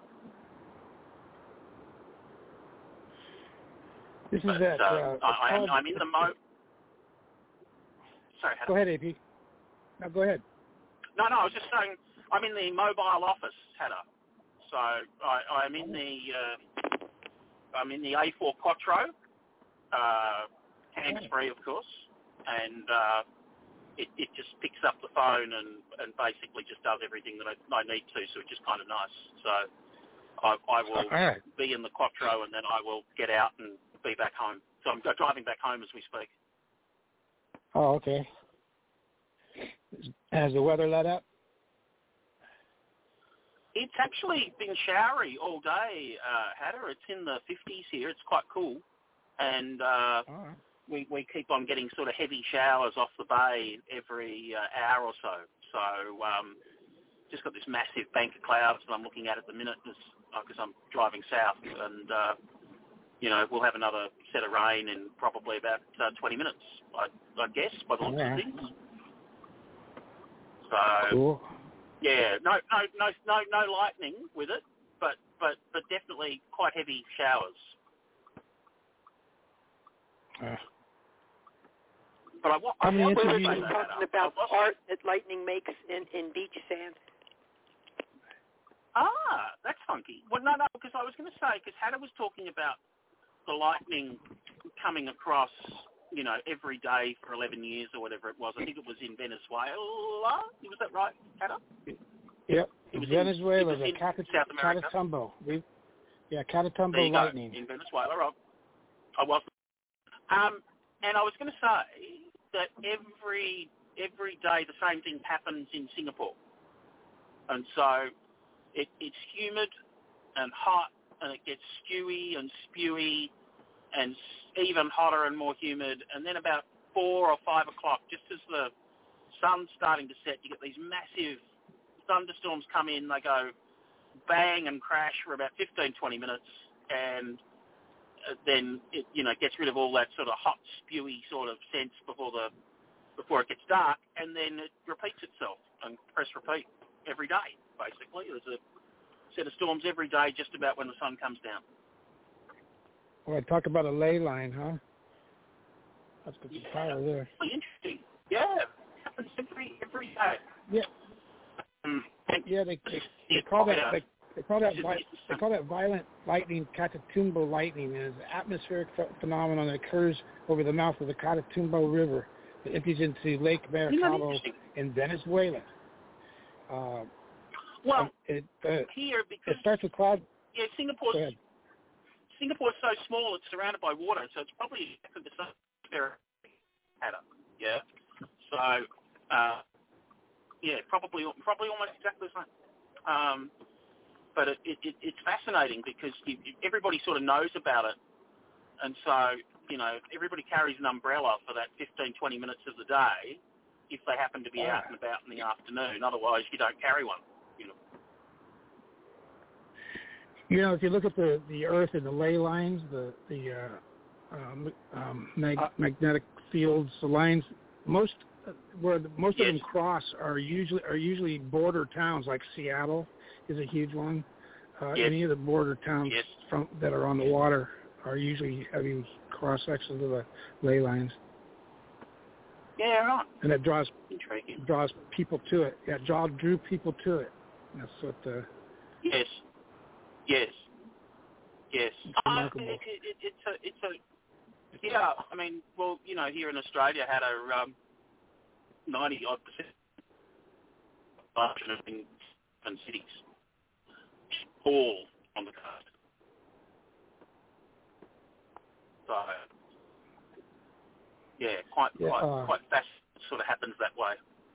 This is But, that. uh, Uh, I, I'm, called, I'm in the mo. Sorry. Go ahead, A P. No, go ahead. No, no. I was just saying I'm in the mobile office, Hatter. So I, I'm in the uh, I'm in the A four Quattro, uh, hands-free, of course, and uh, it, it just picks up the phone and, and basically just does everything that I, I need to. So it's just kind of nice. So I, I will right. be in the Quattro, and then I will get out and be back home. So I'm driving back home as we speak. Oh, okay. Has the weather let up? It's actually been showery all day, uh, Hatter. It's in the fifties here. It's quite cool. And uh, All right. we, we keep on getting sort of heavy showers off the bay every uh, hour or so. So um, just got this massive bank of clouds that I'm looking at at the minute because I'm driving south. And, uh, you know, we'll have another set of rain in probably about uh, twenty minutes, I, I guess, by the looks All right. of things. So... Cool. Yeah, no, no, no, no, no lightning with it, but but but definitely quite heavy showers. Uh, But I, wa- How I many want inches to do you- say We're that, talking Adam. about I was- art that lightning makes in, in beach sand. Ah, that's funky. Well, no, no, because I was going to say, because Hannah was talking about the lightning coming across, you know, every day for eleven years or whatever it was. I think it was in Venezuela. Was that right, Hannah? Yep. It was Venezuela, in, it was the in Catat- South America. Catatumbo. We, yeah, There Catatumbo you go, lightning. in Venezuela. I, I wasn't. Um, and I was going to say that every every day the same thing happens in Singapore, and so it, it's humid and hot, and it gets stewy and spewy, and even hotter and more humid. And then about four or five o'clock, just as the sun's starting to set, you get these massive thunderstorms come in. They go bang and crash for about fifteen, twenty minutes, and then it, you know, gets rid of all that sort of hot, spewy sort of sense before the before it gets dark, and then it repeats itself and press repeat every day. Basically, there's a set of storms every day, just about when the sun comes down. Well, I talk about a ley line, huh? That's good Yeah. power there. Really interesting. Yeah, it happens every every day. Yeah. Um, and Yeah, they they, they Yeah, call that yeah. they, they call that It's- vi- it's- they call that violent lightning Catatumbo lightning, and it's an atmospheric ph- phenomenon that occurs over the mouth of the Catatumbo River that empties into Lake Isn't that Maracaibo interesting? in Venezuela. Uh, Well, um, it uh, here because it starts with cloud. yeah, Singapore's Go ahead. Singapore's so small, it's surrounded by water, so it's probably exactly the same there pattern. Yeah. So uh, yeah, probably probably almost exactly the same. Um, but it, it, it, it's fascinating because you, everybody sort of knows about it, and so you know everybody carries an umbrella for that fifteen, twenty minutes of the day if they happen to be Ah. out and about in the afternoon. Otherwise, you don't carry one. You know. You know, if you look at the, the Earth and the ley lines, the the uh, um, um, mag- Uh, magnetic fields, the lines, most uh, where the, most Yes. of them cross are usually are usually border towns, like Seattle is a huge one. Uh, Yes. Any of the border towns Yes. from that are on the water are usually having cross sections of the ley lines, Yeah, right. and it draws Intriguing. draws people to it. Yeah, draw drew people to it. That's what the Yes. Yes. Yes. It's Uh, remarkable. it, it, it, it's a, it's a, yeah. I mean, well, you know, here in Australia, had a um, ninety odd percent population in seven cities, all on the coast. So, yeah, quite, Yeah, quite, uh, quite fast. Sort of happens that way.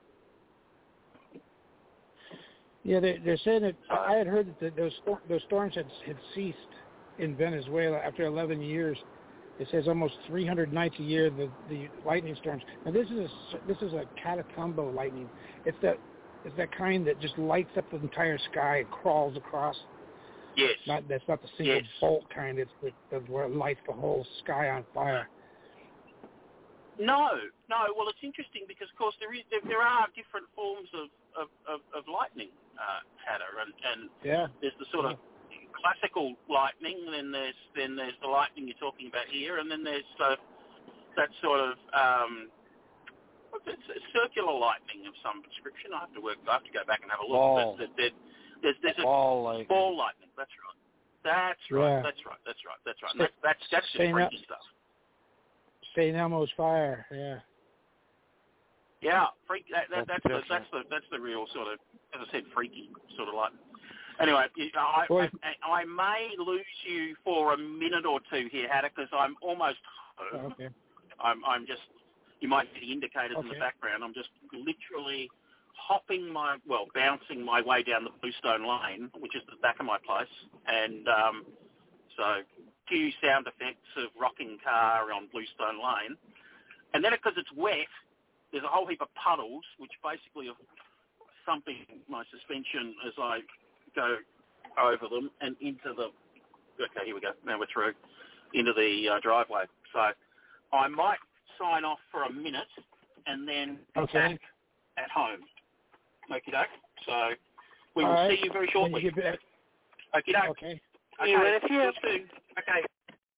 Yeah, they, they're saying that I had heard that the, those stor- those storms had had ceased in Venezuela after eleven years. It says almost three hundred nights a year the the lightning storms. Now this is a this is a Catatumbo lightning. It's that it's that kind that just lights up the entire sky and crawls across. Yes. Not that's not the single Yes. bolt kind. It's the, the where it lights the whole sky on fire. No, no. Well, it's interesting because, of course, there is there, there are different forms of of, of, of lightning, uh, Hatter, and, and Yeah. there's the sort of classical lightning, and then there's then there's the lightning you're talking about here, and then there's uh, that sort of um, what's it, circular lightning of some description. I have to work. I have to go back and have a look. Ball. But, but, there's there's a Ball lightning. ball lightning. That's right. That's right. Yeah. That's right. That's right. That's right. And that's that's that's just Same freaky up- stuff. Saint Elmo's fire. Yeah. Yeah, freak. That, that, That's that's the different. that's the that's the real sort of, as I said, freaky sort of like. Anyway, I, Boy. I, I may lose you for a minute or two here, Hatter, because I'm almost home. Oh, okay. I'm I'm just. You might see the indicators in the Okay. background. I'm just literally hopping my well, bouncing my way down the Bluestone Lane, which is the back of my place, and um, so few sound effects of rocking car on Bluestone Lane, and then because it's wet. There's a whole heap of puddles, which basically are thumping my suspension as I go over them and into the. Okay, here we go. Now we're through into the uh, driveway. So I might sign off for a minute and then be Okay. back at home. Okie doke. So we All will right. see you very When shortly. you get back. Okie doke. Okay. Okay. You in a few. See you soon. Okay.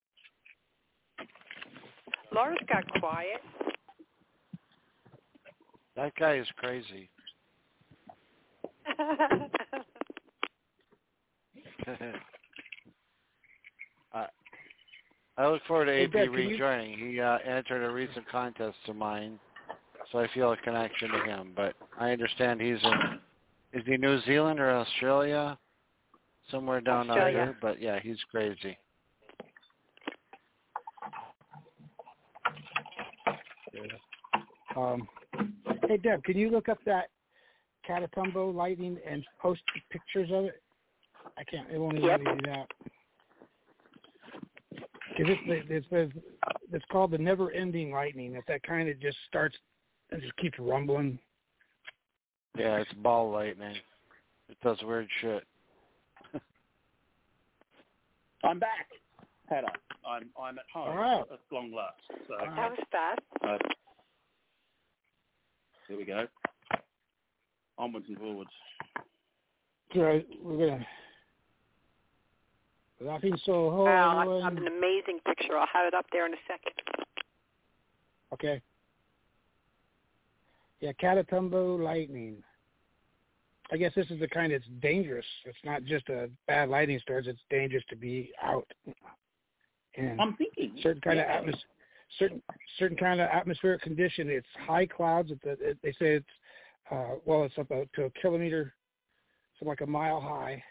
Laura's got quiet. That guy is crazy. I, I look forward to Hey, A P Dad, can you- rejoining. He uh, entered a recent contest of mine, so I feel a connection to him. But I understand he's in, is he New Zealand or Australia? Somewhere down Australia. under. But yeah, he's crazy. Um, hey, Deb, can you look up that Catatumbo lightning and post pictures of it? I can't. It won't even Yep. let me do that. Because it, it says it's called the never-ending lightning. It's that kind that just starts and just keeps rumbling. Yeah, it's ball lightning. It does weird shit. I'm back. Hatter. I'm I'm at home All right. at long last. So All right. That was fast. uh, here we go. Onwards and forwards. So we're gonna. Laughing so hard. Wow, I have an amazing picture. I'll have it up there in a second. Okay. Yeah, Catatumbo lightning. I guess this is the kind that's dangerous. It's not just a bad lightning storm. It's dangerous to be out. And I'm thinking certain kind yeah. of atmos- certain certain kind of atmospheric condition. It's high clouds. It's a, it, they say it's uh, well, it's up to a kilometer like a mile high.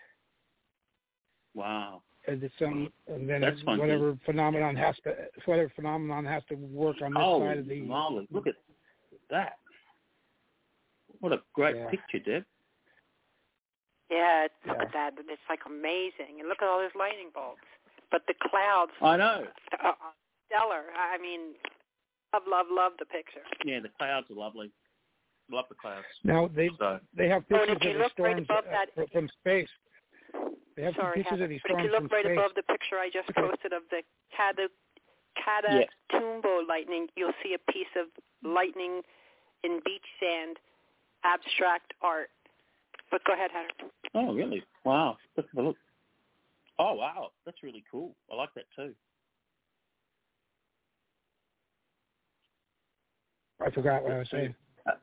Wow. And it's some, and then That's fun, whatever too. phenomenon has to, whatever phenomenon has to work on this Oh, side of the. Marlon, look at that! What a great Yeah. picture, Deb. Yeah, it's, Yeah. that it's like amazing. And look at all those lightning bolts. But the clouds I know. are stellar. I mean, love, love, love the picture. Yeah, the clouds are lovely. Love the clouds. Now they So, they have Oh, and pictures if you of the look right storms above uh, that- fr- from space. They have some Sorry, pictures Heather. of these But if storms you look from right space. above the picture I just Okay. posted of the Cata, Yeah. Catatumbo lightning, you'll see a piece of lightning in beach sand, abstract art. But go ahead, Heather. oh, really? Wow. Let's have a look. Oh, wow. That's really cool. I like that too. I forgot what I was saying.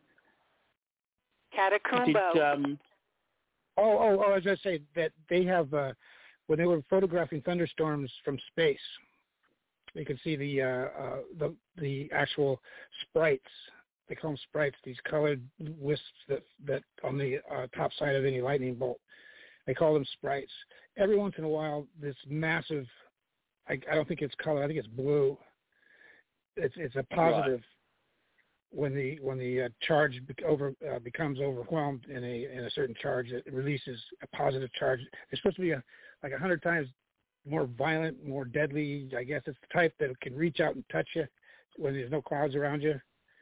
Catacumbo. Did, um, Oh, oh, oh! I was going to say that they have uh, when they were photographing thunderstorms from space, you can see the uh, uh, the the actual sprites. They call them sprites. These colored wisps that that on the uh, top side of any lightning bolt. They call them sprites. Every once in a while, this massive. I, I don't think it's color. I think it's blue. It's it's a positive. When the when the uh, charge be- over uh, becomes overwhelmed in a in a certain charge, it releases a positive charge. It's supposed to be a, like a hundred times more violent, more deadly. I guess it's the type that can reach out and touch you when there's no clouds around you.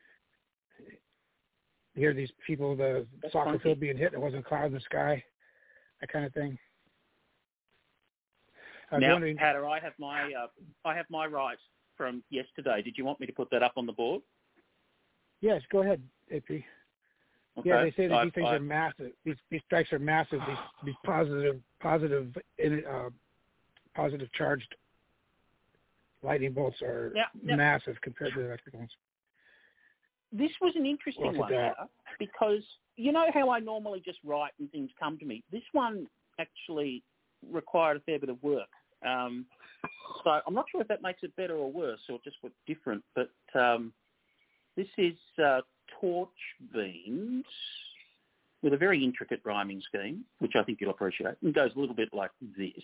You hear these people, the That's soccer funky. field being hit, and there wasn't a cloud in the sky, that kind of thing. I was now, wondering. Hatter, I have my uh, I have my right from yesterday. Did you want me to put that up on the board? Yes, go ahead, A P. Okay. Yeah, they say that I- these things I- are massive. These these strikes are massive. These these positive positive uh, positive charged lightning bolts are Now- now- massive compared to the electric ones. This was an interesting Look at one, that. Hatter, because you know how I normally just write and things come to me. This one actually required a fair bit of work. Um, so I'm not sure if that makes it better or worse or just what's different, but um, this is uh, torch beams with a very intricate rhyming scheme, which I think you'll appreciate. It goes a little bit like this.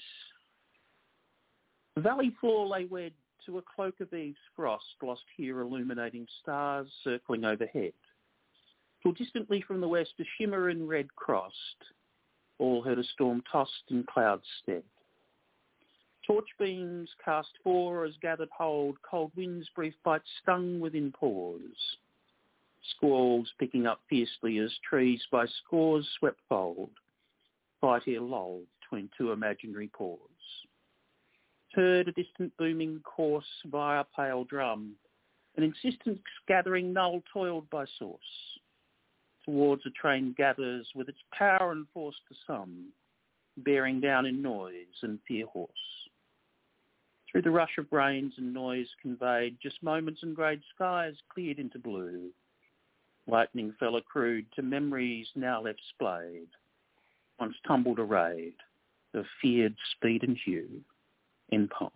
The valley floor lay wed to a cloak of eve's frost, lost here illuminating stars circling overhead. Till distantly from the west a shimmer in red crossed, all heard a storm tossed in clouds stead. Torch beams cast four as gathered hold, cold winds brief bites stung within pores. Squalls picking up fiercely as trees by scores swept fold, fight here lulled between two imaginary pores. Heard a distant booming course via pale drum, an insistence gathering null toiled by source. Towards a train gathers with its power and force to some, bearing down in noise and fear hoarse. Through the rush of rains and noise conveyed, just moments and greyed skies cleared into blue. Lightning fell accrued to memories now left splayed, once tumbled arrayed of feared speed and hue in poem.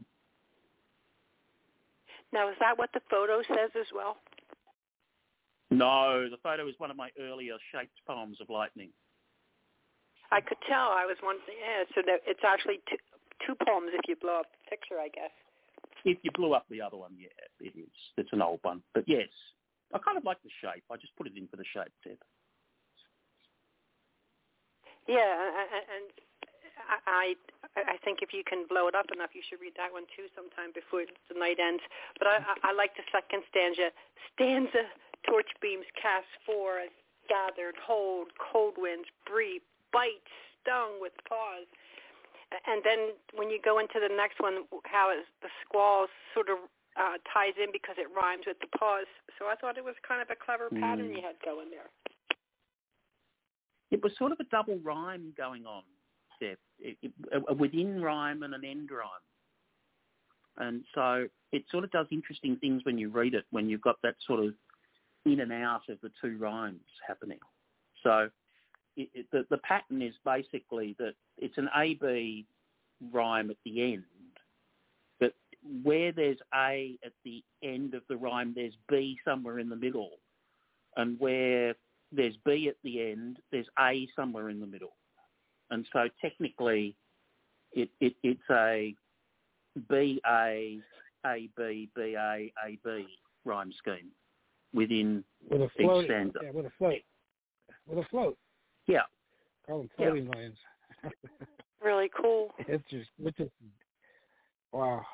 Now, is that what the photo says as well? No, the photo is one of my earlier shaped poems of lightning. I could tell. I was wondering. Yeah, so that it's actually two, two poems if you blow up the picture, I guess. If you blew up the other one, yeah, it is. It's an old one. But yes, I kind of like the shape. I just put it in for the shape, Deb. Yeah, and, and I I think if you can blow it up enough, you should read that one too sometime before the night ends. But I, I, I like the second stanza. Stanza, torch beams cast four, gathered, hold, cold winds, brief, bite, stung with pause. And then when you go into the next one, how is the squalls sort of uh, ties in because it rhymes with the pause. So I thought it was kind of a clever pattern Mm. you had going there. It was sort of a double rhyme going on, Steph, it, it, a within rhyme and an end rhyme. And so it sort of does interesting things when you read it, when you've got that sort of in and out of the two rhymes happening. So it, it, the, the pattern is basically that it's an A B rhyme at the end, but where there's A at the end of the rhyme, there's B somewhere in the middle. And where there's B at the end, there's A somewhere in the middle. and so technically, it, it it's a B A A B B A A B rhyme scheme within with a each float, stanza. yeah, with a float, with a float. Yeah, Call them Yeah. floating lines. Really cool. It's just, it's just, wow.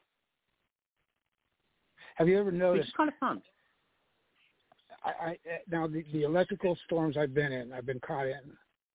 Have you ever which noticed? is kind of fun. I, I now the, the electrical storms I've been in, I've been caught in,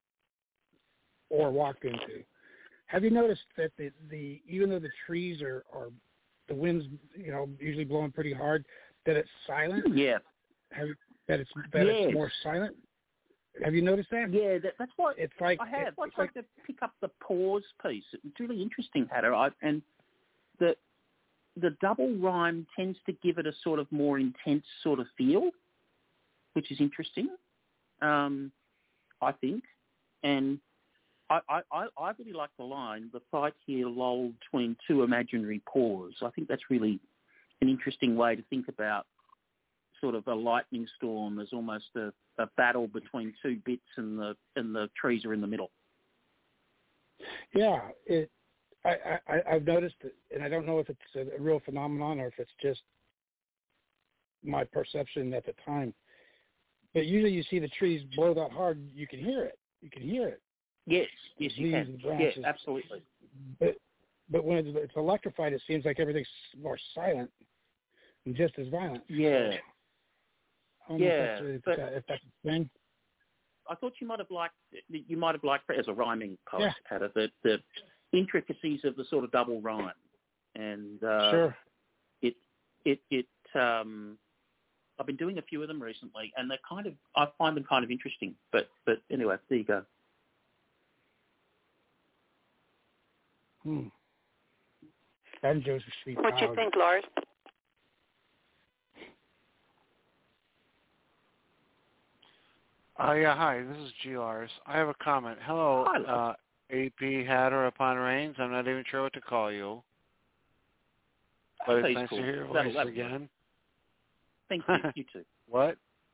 or walked into. Have you noticed that the, the even though the trees are, are the wind's you know usually blowing pretty hard, that it's silent? Yeah, Have, that it's that Yes. it's more silent? Have you noticed that? yeah, that, that's what It's like I have. it- I it's tried like to pick up the pause piece. It's really interesting, Hatter. I, and the the double rhyme tends to give it a sort of more intense sort of feel, which is interesting, um, I think. And I, I, I I really like the line, the fight here lolled between two imaginary paws. I think that's really an interesting way to think about sort of a lightning storm as almost a, a battle between two bits and the and the trees are in the middle. yeah. It I, I I've noticed it, and I don't know if it's a, a real phenomenon or if it's just my perception at the time. But usually, you see the trees blow that hard, you can hear it. You can hear it. Yes, yes, you Leaves can. and branches. Yeah, absolutely. But but when it's, it's electrified, it seems like everything's more silent and just as violent. Yeah. I don't know Yeah, if that's, if but- that, if that's a thing. I thought you might have liked you might have liked as a rhyming poet, Yeah. Hatter, the the intricacies of the sort of double rhyme, and uh, Sure. it it it um, I've been doing a few of them recently, and they're kind of I find them kind of interesting. But but anyway, there you go. Hmm. And Joseph Street. What do you think, Lars? Uh, yeah, hi, this is G. Lars. I have a comment. Hello, Hi, uh, Lars. A P Hatter upon Reigns. I'm not even sure what to call you. But it's That's nice cool. to hear your That'll- voice that'll again. Thank you. You too. What?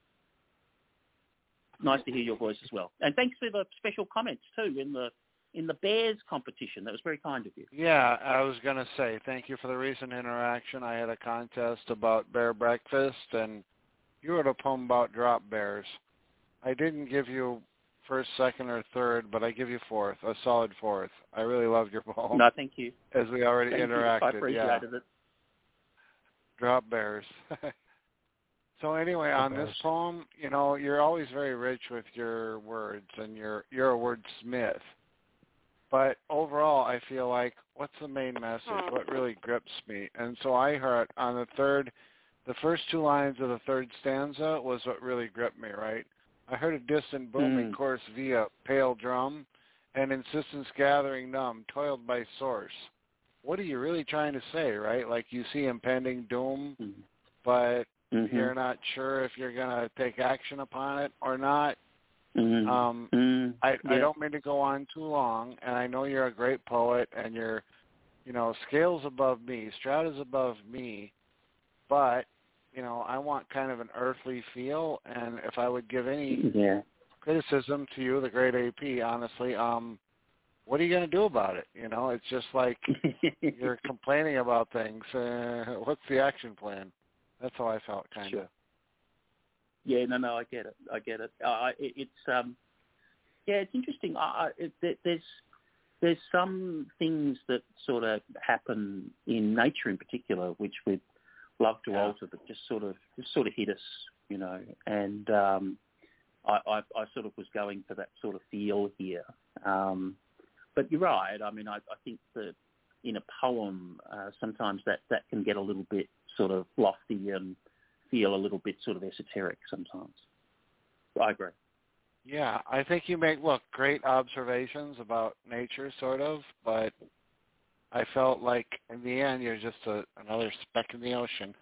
Nice to hear your voice as well. And thanks for the special comments too in the in the Bears competition. That was very kind of you. Yeah, I was going to say thank you for the recent interaction. I had a contest about bear breakfast, and you wrote a poem about drop bears. I didn't give you first, second, or third, but I give you fourth, a solid fourth. I really loved your poem. No, thank you. As we already Thank you. interacted. I appreciated yeah. it. Drop bears. So anyway, Drop on this bears. poem, you know, you're always very rich with your words, and you're you're a wordsmith. But overall, I feel like, what's the main message? What really grips me? And so I heard on the third, the first two lines of the third stanza was what really gripped me, right? I heard a distant booming Mm. chorus via pale drum, and insistence gathering numb, toiled by source. What are you really trying to say, right? Like you see impending doom, Mm. but Mm-hmm. you're not sure if you're going to take action upon it or not. Mm-hmm. Um, Mm. I, Yeah. I don't mean to go on too long, and I know you're a great poet, and you're, you know, scales above me, strata's above me, but, you know, I want kind of an earthly feel, and if I would give any Yeah. criticism to you, the great A P, honestly, um, what are you going to do about it? You know, it's just like you're complaining about things. Uh, what's the action plan? That's how I felt, kind Sure. of. Yeah, no, no, I get it. I get it. Uh, it it's um, yeah, it's interesting. I, I, it, there- there's there's some things that sort of happen in nature, in particular, which we'd love to Yeah. alter, but just sort of just sort of hit us, you know. And um, I, I, I sort of was going for that sort of feel here. Um, but you're right. I mean, I, I think that in a poem, uh, sometimes that, that can get a little bit sort of lofty and feel a little bit sort of esoteric sometimes. I agree. Yeah, I think you make, look, great observations about nature, sort of, but I felt like in the end you're just a, another speck in the ocean.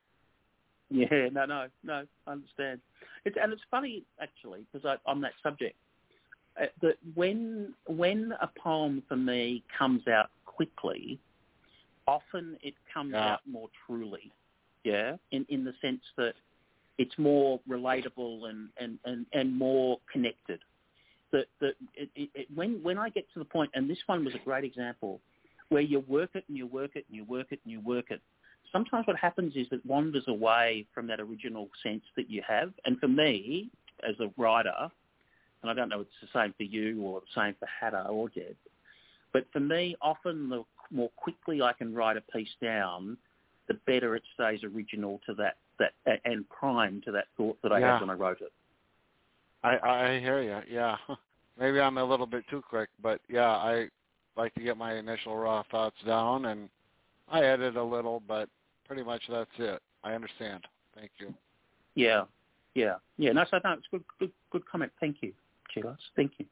Yeah, no, no, no, I understand. It's, and it's funny, actually, because on that subject, uh, that when when a poem for me comes out quickly, often it comes Yeah. out more truly, yeah, in, in the sense that it's more relatable and, and, and, and more connected. that that it, it, it, when when I get to the point, and this one was a great example, where you work it and you work it and you work it and you work it. Sometimes what happens is it wanders away from that original sense that you have. And for me, as a writer, and I don't know if it's the same for you or the same for Hatta or Deb, but for me, often the more quickly I can write a piece down, the better it stays original to that, that and prime to that thought that I Yeah. had when I wrote it. I, I hear you, yeah. Maybe I'm a little bit too quick, but yeah, I like to get my initial raw thoughts down, and I edit a little, but pretty much that's it. I understand. Thank you. Yeah, yeah, yeah. No, so no, it's good, good, good comment. Thank you, Chilas. Thank you.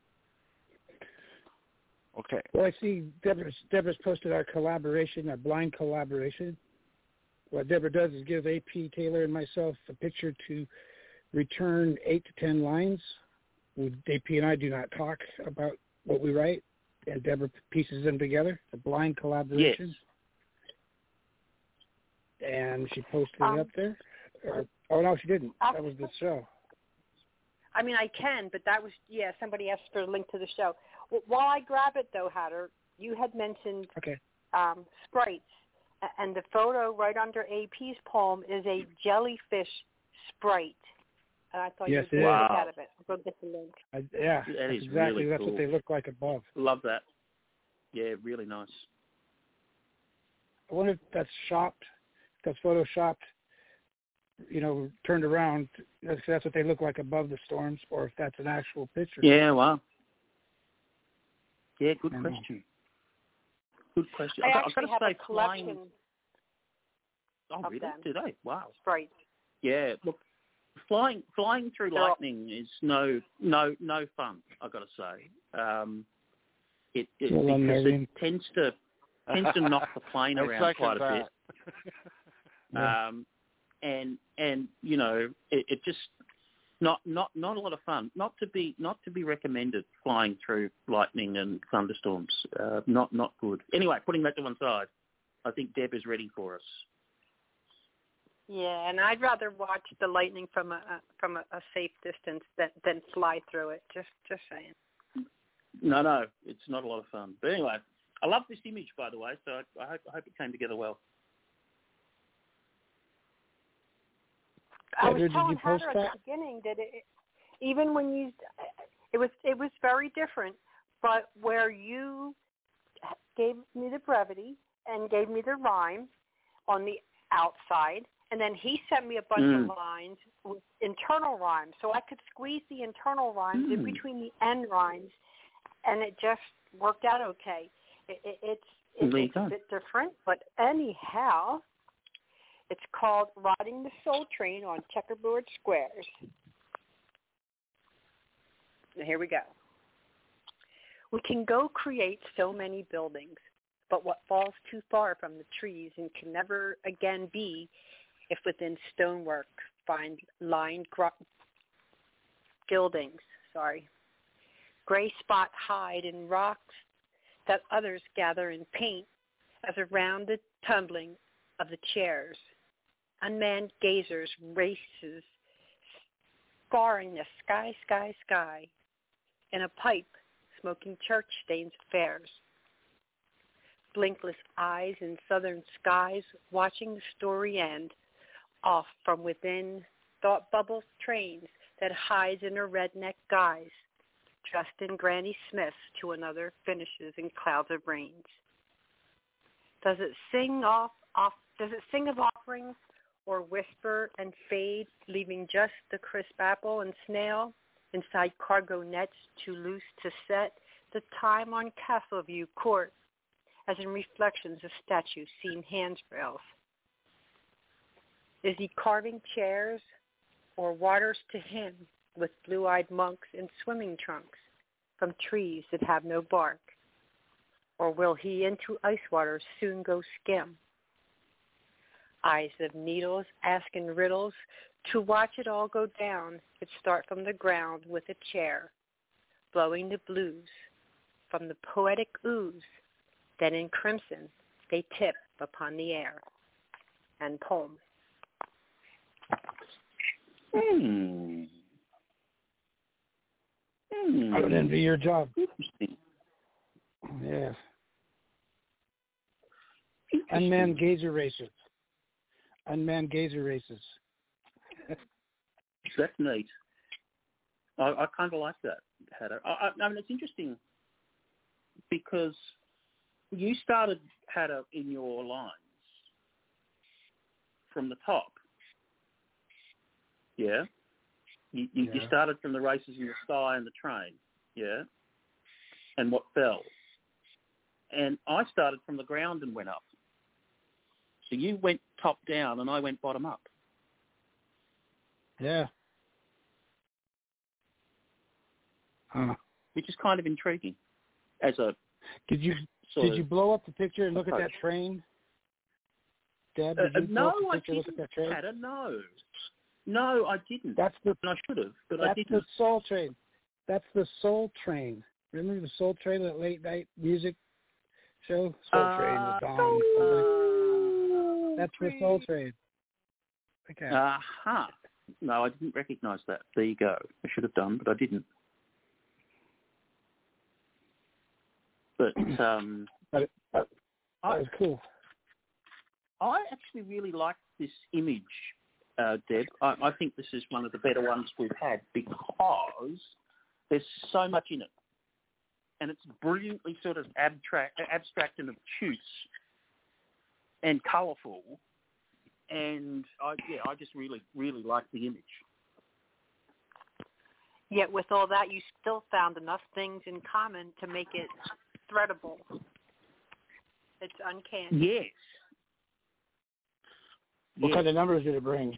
Okay. Well, I see Deborah's, Deborah's posted our collaboration, our blind collaboration. What Deborah does is give A P Taylor and myself a picture to return eight to ten lines. We, A P and I do not talk about what we write, and Deborah pieces them together. A blind collaboration. Yes. And she posted Um, it up there. Or, oh, no, she didn't. I'll- That was the show. I mean, I can, but that was, yeah, somebody asked for a link to the show. W- While I grab it, though, Hatter, you had mentioned Okay. um, sprites, a- and the photo right under A P's poem is a jellyfish sprite. And I thought Yes, you'd it get a is. kick Wow. out of it. I'll go get the link. I, yeah, That that's is exactly really that's cool. what they look like above. Love that. Yeah, really nice. I wonder if that's shopped, if that's photoshopped, you know, turned around. That's, that's what they look like above the storms, or if that's an actual picture. Yeah, wow. Yeah, good I know. question. Good question. I I've got- I've actually got have to a say, collection flying. Oh, of really? them. Do they? Wow. sprites. Yeah. Look, flying flying through They're all- lightning is no no no fun. I've got to say. Um, it, it Well, because Marion. it tends to tends to knock the plane I around second quite a that. bit. Yeah. Um, and and you know it, it just not not not a lot of fun. Not to be not to be recommended. Flying through lightning and thunderstorms. Uh, not not good. Anyway, putting that to one side, I think Deb is ready for us. Yeah, and I'd rather watch the lightning from a, a from a, a safe distance than than fly through it. Just just saying. No, no, it's not a lot of fun. But anyway, I love this image, by the way. So I, I hope I hope it came together well. I Heather, was did telling you post Heather at that? the beginning that it, even when you, it was it was very different. But where you gave me the brevity and gave me the rhyme on the outside, and then he sent me a bunch Mm. of lines with internal rhymes, so I could squeeze the internal rhymes in Mm. between the end rhymes, and it just worked out okay. It, it, it's it, There you it's a go. bit different, but anyhow. It's called Riding the Soul Train on Checkerboard Squares. Now, here we go. We can go create so many buildings, but what falls too far from the trees and can never again be if within stonework find lined gro- gildings, sorry, gray spot hide in rocks that others gather and paint as around the tumbling of the chairs. Unmanned gazers races scarring the sky, sky, sky in a pipe smoking church stains fairs. Blinkless eyes in southern skies watching the story end off from within thought bubbles trains that hides in her redneck guise dressed in Granny Smith's to another finishes in clouds of rains. Does it sing off, off does it sing of offerings or whisper and fade, leaving just the crisp apple and snail inside cargo nets too loose to set the time on Castleview Court, as in reflections of statues seen handrails? Is he carving chairs or waters to him with blue-eyed monks in swimming trunks from trees that have no bark? Or will he into ice water soon go skim? Eyes of needles asking riddles to watch it all go down. It start from the ground with a chair, blowing the blues from the poetic ooze. Then in crimson they tip upon the air. And poem. Hmm. Hmm. Hmm. I would envy your job. Interesting. Yes. Interesting. Unmanned gazer races. Unmanned gazer races. That's neat. I, I kind of like that, Hatter. I, I, I mean, it's interesting because you started, Hatter, in your lines from the top. Yeah? You, you, Yeah. you started from the races in the sky and the train. Yeah? And what fell. And I started from the ground and went up. So you went top down and I went bottom up. Yeah. Huh. Which is kind of intriguing. As a Did you sort did of, you blow up the picture and look at approach. that train? Dad, Uh, did you no, blow up the I picture and look at didn't, that train? Hatter, no. No, I didn't. That's the And I should have, but I that's didn't. the Soul Train. That's the Soul Train. Remember the Soul Train, that late night music show? Soul Train with Dawn. Uh, That's the Soul Train. Okay. Aha. No, I didn't recognise that. There you go. I should have done, but I didn't. But um, But it, that, that I, was cool. I actually really like this image, uh, Deb. I, I think this is one of the better ones we've had because there's so much in it. And it's brilliantly sort of abstract, abstract and obtuse and colourful. And, I, yeah, I just really, really like the image. Yet with all that, you still found enough things in common to make it threadable. It's uncanny. Yes. What yes. kind of numbers did it bring?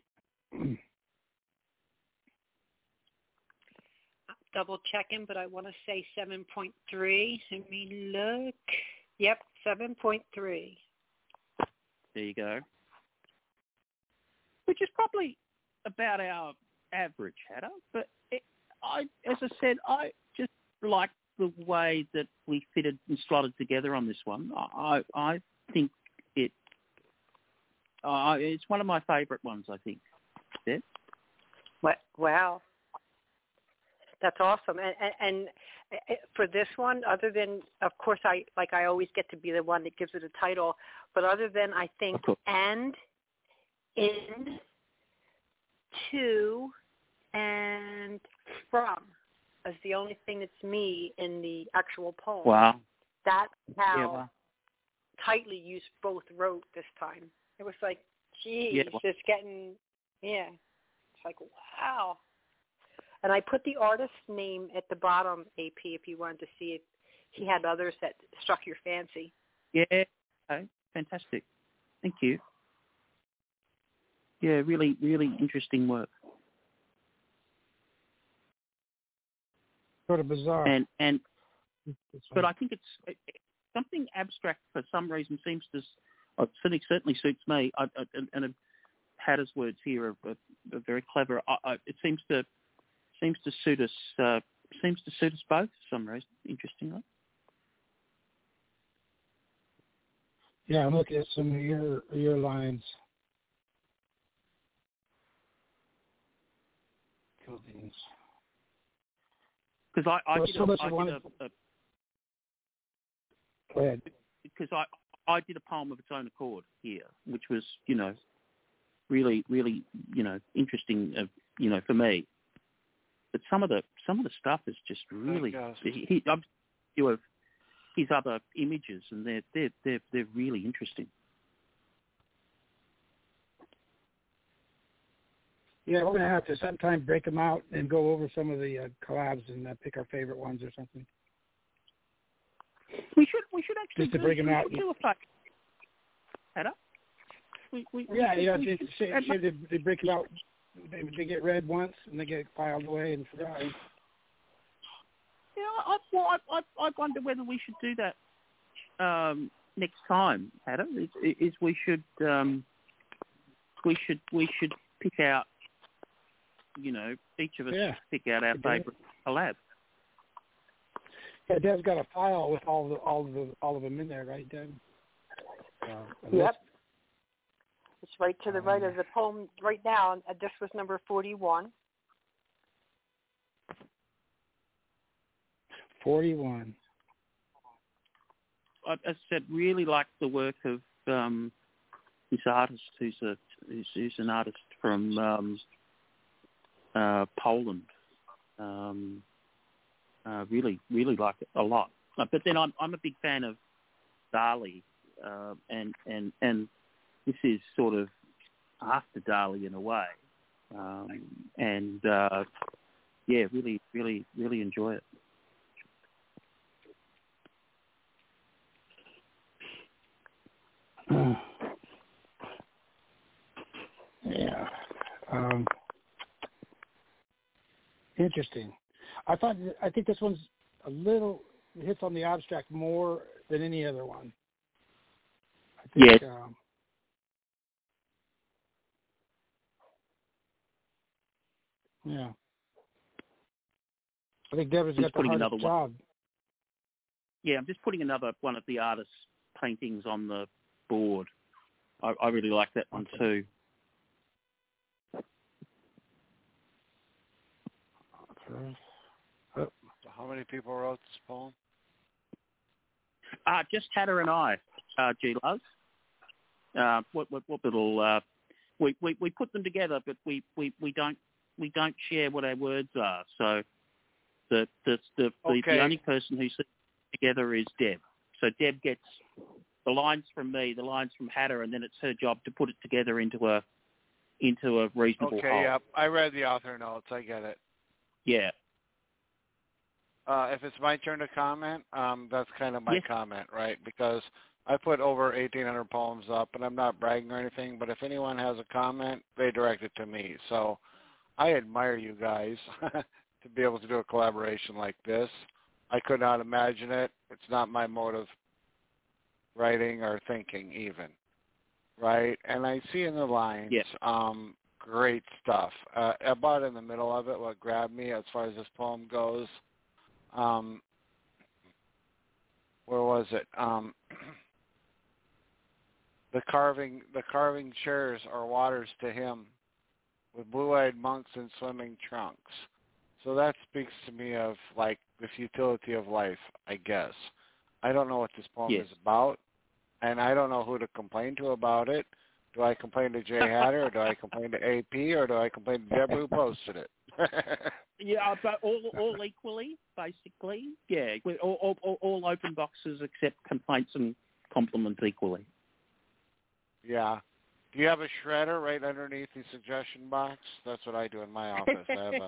Double checking, but I want to say seven point three. Let me look. Yep, seven point three. There you go. Which is probably about our average, Hatter. But it, I, as I said, I just like the way that we fitted and slotted together on this one. I, I think it. Uh, it's one of my favourite ones, I think. Yeah. Wow. That's awesome. And, and, and for this one, other than, of course, I like I always get to be the one that gives it a title, but other than I think and, in, to, and from is the only thing that's me in the actual poem. Wow. That's how Yeah, wow. tightly you both wrote this time. It was like, geez, Yeah, well. it's getting, yeah. It's like, wow. And I put the artist's name at the bottom, A P, if you wanted to see if he had others that struck your fancy. Yeah. Okay. Fantastic. Thank you. Yeah, really, really interesting work. Sort of bizarre. And and, but I think it's it, something abstract for some reason seems to, uh, certainly certainly suits me. I, I, and, and Hatter's words here are, are, are very clever. I, I, it seems to seems to suit us. Uh, seems to suit us both for some reason. Interestingly. Yeah, I'm looking at some of your your lines. Cool things. Because I, I Well, did, so a, much I I did wanted a, a Go ahead. because I I did a poem of its own accord here, which was you know really really you know interesting uh, you know for me. But some of the some of the stuff is just really. He, he, I'm you of his other images, and they're they're they're they're really interesting. Yeah, we're gonna have to sometime break them out and go over some of the uh, collabs and uh, pick our favorite ones or something. We should we should actually Just to do, break them we out. should do a play. Hatter? We, we, Yeah, we, you know, we they, should, they, they, they break it out. They, they get read once and they get filed away and forgotten. Yeah, I, well, I, I, I wonder whether we should do that um, next time, Hatter. Is, is we should um, we should we should pick out, you know, each of us Yeah. pick out our favourite collab. Yeah, Deb's got a file with all the all of the all of them in there, right, Deb? Uh, a Yep. list. It's right to the right of the poem right now. And this was number forty-one. forty-one. I, as I said, really like the work of um, this artist who's a who's, who's an artist from um, uh, Poland. Um, uh, really, really like it a lot. Uh, but then I'm I'm a big fan of Dali, uh, and and and this is sort of after Dali in a way. Um, and uh, yeah, really, really, really enjoy it. Yeah. Um, interesting. I thought. I think this one's a little hits on the abstract more than any other one. I think, Yes. Um, yeah. I think Deborah's Just got the putting hardest another job. one. Yeah, I'm just putting another one of the artist's paintings on the board. I, I really like that one Okay. too. Okay. Oh, So how many people wrote this poem? Uh, just Hatter and I, uh, G Love. Uh, what, what, what little uh, we, we we put them together, but we, we, we don't we don't share what our words are. So the the the, the, Okay. the only person who sits together is Deb. So Deb gets the lines from me, the lines from Hatter, and then it's her job to put it together into a into a reasonable Okay, whole. yeah. I read the author notes. I get it. Yeah. Uh, if it's my turn to comment, um, that's kind of my Yes. comment, right? Because I put over eighteen hundred poems up, and I'm not bragging or anything, but if anyone has a comment, they direct it to me. So I admire you guys to be able to do a collaboration like this. I could not imagine it. It's not my mode of writing or thinking even, right? And I see in the lines, Yes. um, great stuff. Uh, about in the middle of it, what grabbed me as far as this poem goes, um, where was it? Um, the carving, the carving chairs are waters to him, with blue-eyed monks in swimming trunks. So that speaks to me of like the futility of life, I guess. I don't know what this poem Yes. is about, and I don't know who to complain to about it. Do I complain to Jay Hatter, or do I complain to A P, or do I complain to Deborah who posted it? Yeah, but all all equally, basically. Yeah, we- all, all, all, all open boxes except complaints and compliments equally. Yeah. Do you have a shredder right underneath the suggestion box? That's what I do in my office. I have a,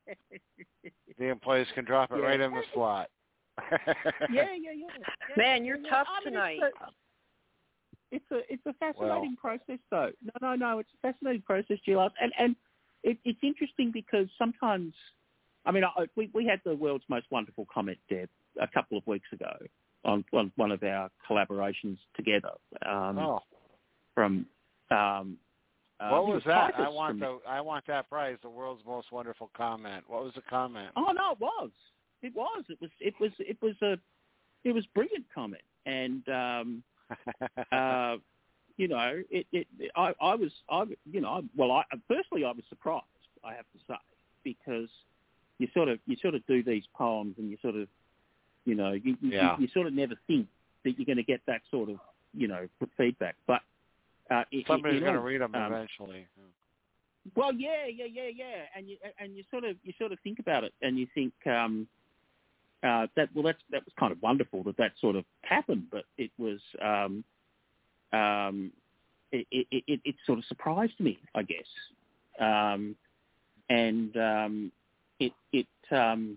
the employees can drop it Yeah. right in the slot. Yeah, yeah, yeah. yeah Man, you're yeah, tough I mean, tonight. It's a, it's a it's a fascinating Well. process, though. No, no, no. It's a fascinating process, Gilles. And and it, it's interesting because sometimes, I mean, I, we we had the world's most wonderful comment, Deb, a couple of weeks ago on, on one of our collaborations together. Um, Oh. From um, uh, What it was that? Titus I want from- the I want that prize, the world's most wonderful comment. What was the comment? Oh no, it was. It was. It was. It was. It was a. It was brilliant comment, and um, uh, you know, it. it I, I was. I. You know. I, well, I firstly I was surprised. I have to say, because you sort of you sort of do these poems, and you sort of, you know, you you, Yeah. you, you sort of never think that you're going to get that sort of, you know, feedback, but. Uh, it, Somebody's it, going to all, read them um, eventually. Well, yeah, yeah, yeah, yeah, and you and you sort of you sort of think about it, and you think um, uh, that well, that's that was kind of wonderful that that sort of happened, but it was um, um, it, it, it, it sort of surprised me, I guess, um, and um, it it um,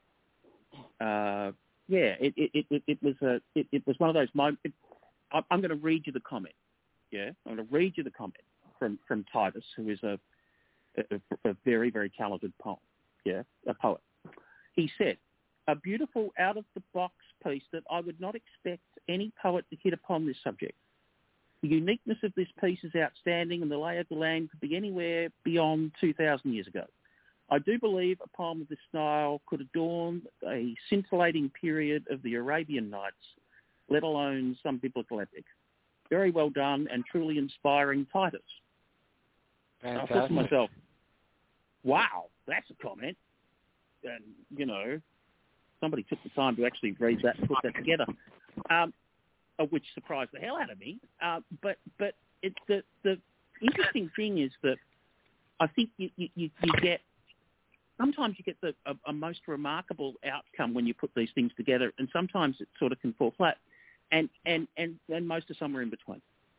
uh, yeah, it it, it, it was a it, it was one of those moments. It, I'm going to read you the comment. Yeah, I'm going to read you the comment from, from Titus, who is a, a, a very, very talented poet. Yeah, a poet. He said, "A beautiful, out-of-the-box piece that I would not expect any poet to hit upon this subject. The uniqueness of this piece is outstanding, and the lay of the land could be anywhere beyond two thousand years ago. I do believe a poem of this style could adorn a scintillating period of the Arabian Nights, let alone some biblical epic. Very well done and truly inspiring, Titus." Fantastic. I thought to myself, wow, that's a comment. And, you know, somebody took the time to actually read that and put that together, um, which surprised the hell out of me. Uh, but but it, the the interesting thing is that I think you you, you get sometimes you get the a, a most remarkable outcome when you put these things together, and sometimes it sort of can fall flat, and and and, and most are somewhere in between.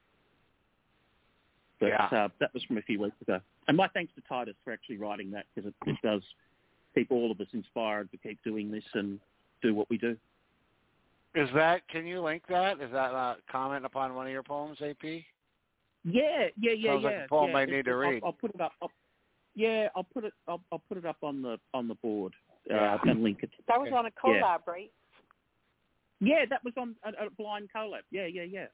But yeah. uh, that was from a few weeks ago. And my thanks to Titus for actually writing that, because it, it does keep all of us inspired to keep doing this and do what we do. Is that, can you link that? Is that a comment upon one of your poems, A P? Yeah, yeah, yeah, Sounds yeah. like a poem yeah. I need it, to read. I'll, I'll put it up. I'll, yeah, I'll put it. I'll, I'll put it up on the on the board uh, Yeah. and link it. That was on a collab, Yeah. right? Yeah, that was on a, a blind collab. Yeah, yeah, yeah.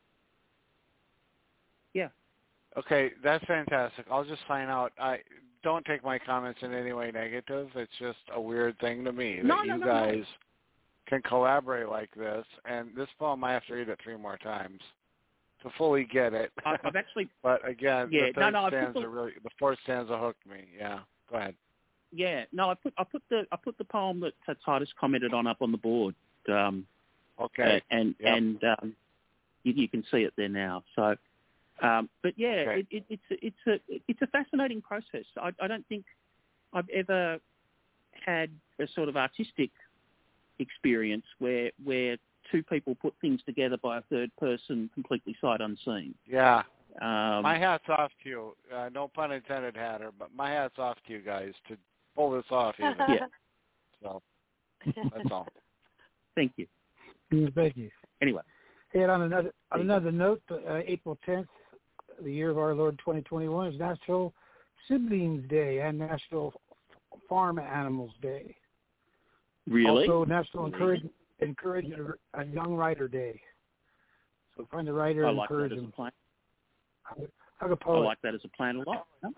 Yeah. Okay, that's fantastic. I'll just sign out. I don't take my comments in any way negative. It's just a weird thing to me that No, you no, no, guys no. can collaborate like this. And this poem, I have to read it three more times to fully get it. I, I've actually. But again, Yeah, the no, third no, I put stanza the- really, the fourth stanza hooked me. Yeah, go ahead. Yeah, no, I put I put the I put the poem that uh, Titus commented on up on the board. Um, Okay. Uh, and Yep. and um, you, you can see it there now. So, um, but yeah, Okay. it, it, it's a, it's a it's a fascinating process. I, I don't think I've ever had a sort of artistic experience where where two people put things together by a third person completely sight unseen. Yeah. Um, My hat's off to you. Uh, no pun intended, Hatter, but my hat's off to you guys to pull this off even. yeah, So that's all. thank you. Thank you. Anyway, And on another on another note, uh, April tenth, the year of our Lord twenty twenty-one, is National Siblings Day and National Farm Animals Day. really, Also, National Encourage Encourage a, a Young Writer Day. So find a writer I and like encourage that as a them. plan. Hug a I poet. like that as a plan a lot. No?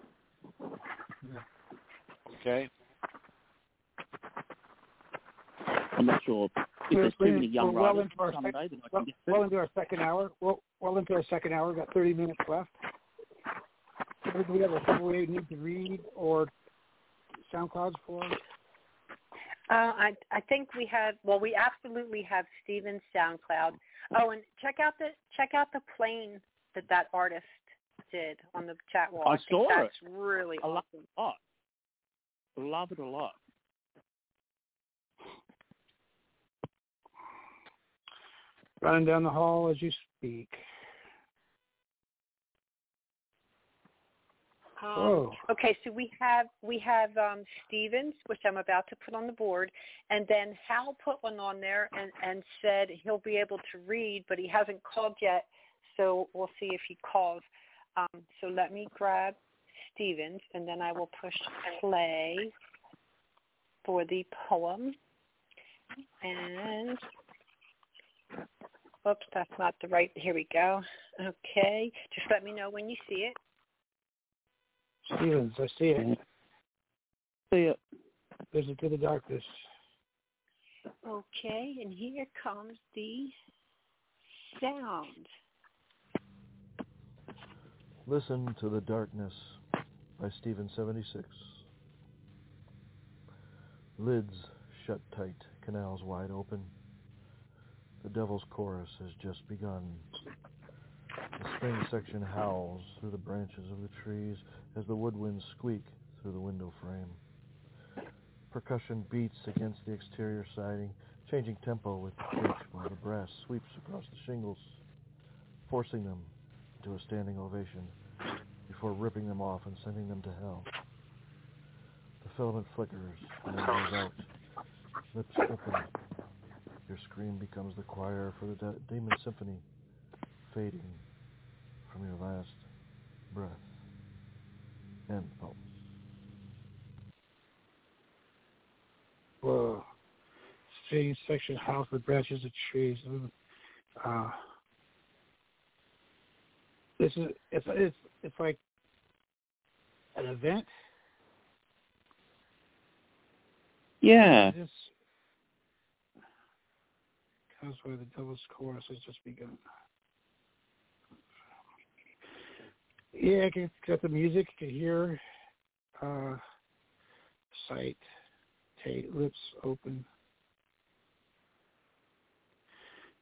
Okay. I'm not sure if there's too many young We're well writers into our someday sec- that I well, can get to. well into our second hour. Well, well into our second hour. We've got thirty minutes left. Do we have a something we need to read or SoundClouds for? Uh, I I think we have. Well, we absolutely have Steven's SoundCloud. Oh, and check out the check out the plane that that artist did on the chat wall. I think saw that's it. really I love awesome. it a lot. I love it a lot. Running down the hall as you speak. Um, Oh. okay, so we have we have um, Stevens, which I'm about to put on the board, and then Hal put one on there and, and said he'll be able to read, but he hasn't called yet, so we'll see if he calls. Um, so let me grab Stevens, and then I will push play for the poem. And oops, that's not the right. Here we go. Okay, just let me know when you see it. Stevens, I see it. See it. Visit to the darkness. Okay, and here comes the sound. Listen to the Darkness by Stephen seventy-six. Lids shut tight, canals wide open. The devil's chorus has just begun. The spring section howls through the branches of the trees as the woodwinds squeak through the window frame. Percussion beats against the exterior siding, changing tempo with the pitch while the brass sweeps across the shingles, forcing them into a standing ovation before ripping them off and sending them to hell. The filament flickers and then goes out. Lips open. Your scream becomes the choir for the de- demon symphony, fading from your last breath. End poem. Whoa. Strange section house with branches of trees. Uh, this is it's it's it's like an event. Yeah. This comes where the devil's chorus has just begun. Yeah, I can get the music, I can hear uh, sight, tape, lips open.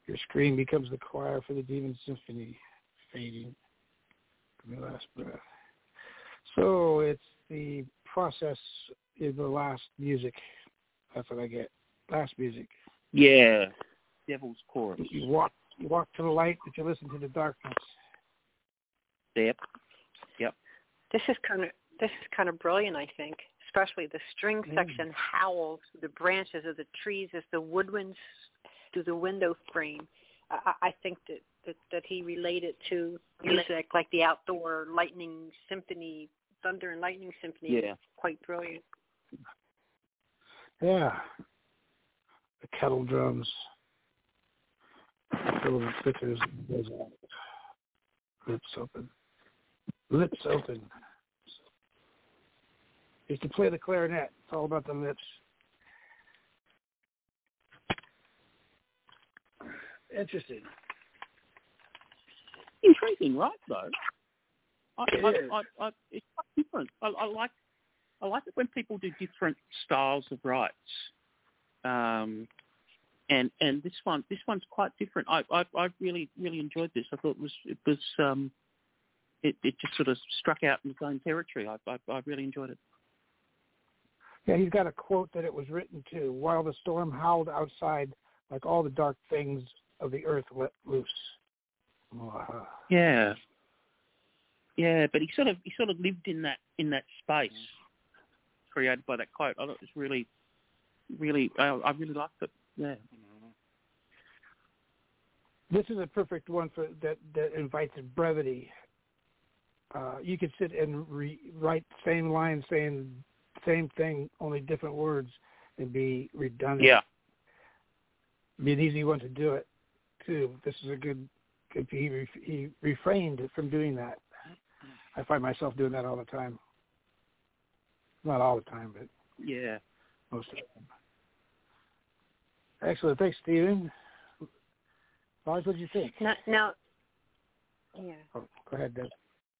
Your scream becomes the choir for the demon symphony, fading from your last breath. So it's the process is the last music. That's what I get. Last music. Yeah. Devil's Chorus. You walk, you walk to the light, but you listen to the darkness. Yep. Yep. This is kind of this is kind of brilliant, I think. Especially the string Mm. section howls through the branches of the trees as the woodwinds through the window frame. I, I think that, that, that he related to music like the outdoor lightning symphony, thunder and lightning symphony. Yeah. Quite brilliant. Yeah. The kettle drums. The little flickers goes out. Lips open. Lips open. Used to play the clarinet. It's all about the lips. Interesting. Intriguing, right? Though. I, It I, is. I, I, it's quite different. I, I like, I like it when people do different styles of rights. Um, and and this one, this one's quite different. I, I, I really, really enjoyed this. I thought it was, it was, um, it, it just sort of struck out in its own territory. I, I, I really enjoyed it. Yeah, he's got a quote that it was written to. While the storm howled outside, like all the dark things of the earth let loose. Wow. Yeah. Yeah, but he sort of he sort of lived in that in that space created by that quote. I thought it was really, really, I, I really liked it. Yeah. This is a perfect one for that that invites brevity. Uh, you could sit and re- write same line, saying same thing, only different words, and be redundant. Yeah. Be an easy one to do it too. This is a good. good he re- he refrained from doing that. I find myself doing that all the time. Not all the time, but Yeah. most of the time. Excellent. Thanks, Stephen. Raj, what did you think? Now, now yeah. Oh, go ahead, Deb.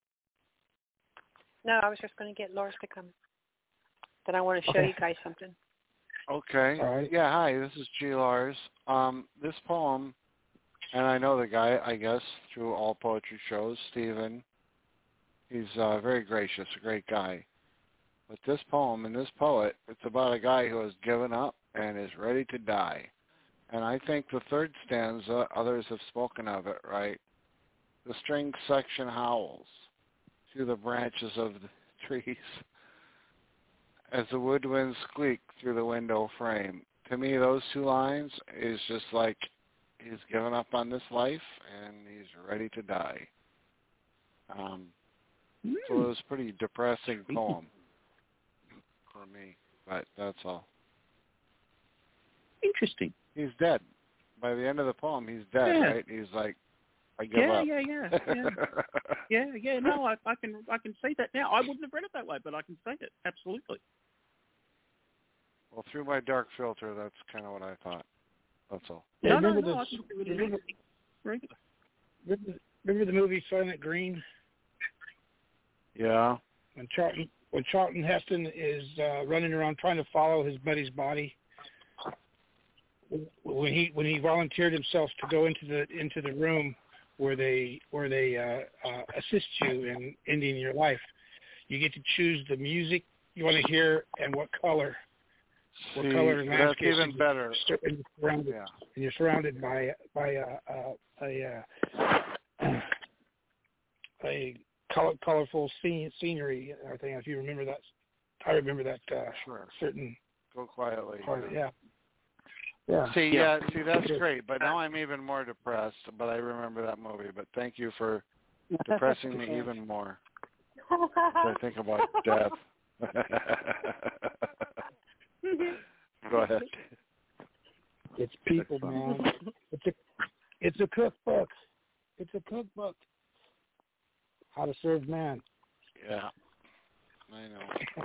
No, I was just going to get Lars to come. Then I want to show Okay. you guys something. Okay. All right. Yeah, hi, this is G. Lars. Um, this poem, and I know the guy, I guess, through all poetry shows, Stephen. He's uh, very gracious, a great guy. But this poem and this poet, it's about a guy who has given up and is ready to die. And I think the third stanza, others have spoken of it, right? The string section howls through the branches of the trees as the woodwinds squeak through the window frame. To me, those two lines is just like he's given up on this life and he's ready to die. Um, Mm. so it was a pretty depressing poem for me, but that's all. Interesting. He's dead. By the end of the poem, he's dead, Yeah. right? He's like, I give Yeah, up. yeah, yeah, yeah. Yeah, yeah. No, I, I can, I can see that now. I wouldn't have read it that way, but I can see it absolutely. Well, through my dark filter, that's kind of what I thought. That's all. Yeah, no, no, remember no. I this- think it really remember, very good. remember, remember the movie Silent Green? Yeah. When Charlton when Charlton Heston is uh, running around trying to follow his buddy's body, when he when he volunteered himself to go into the into the room where they where they uh, uh, assist you in ending your life, you get to choose the music you want to hear and what color. What See, color and that's landscape even you- better. and you're surrounded, Yeah. and you're surrounded by by uh, uh, a uh, a color, colorful scene, scenery. I think if you remember that, I remember that uh, Sure. certain Go quietly. part. Yeah, yeah. See, Yeah. yeah, see, that's great. But now I'm even more depressed. But I remember that movie. But thank you for depressing me even more as I think about death. Go ahead. It's people, man. It's a it's a cookbook. It's a cookbook. How to serve man. Yeah, I know.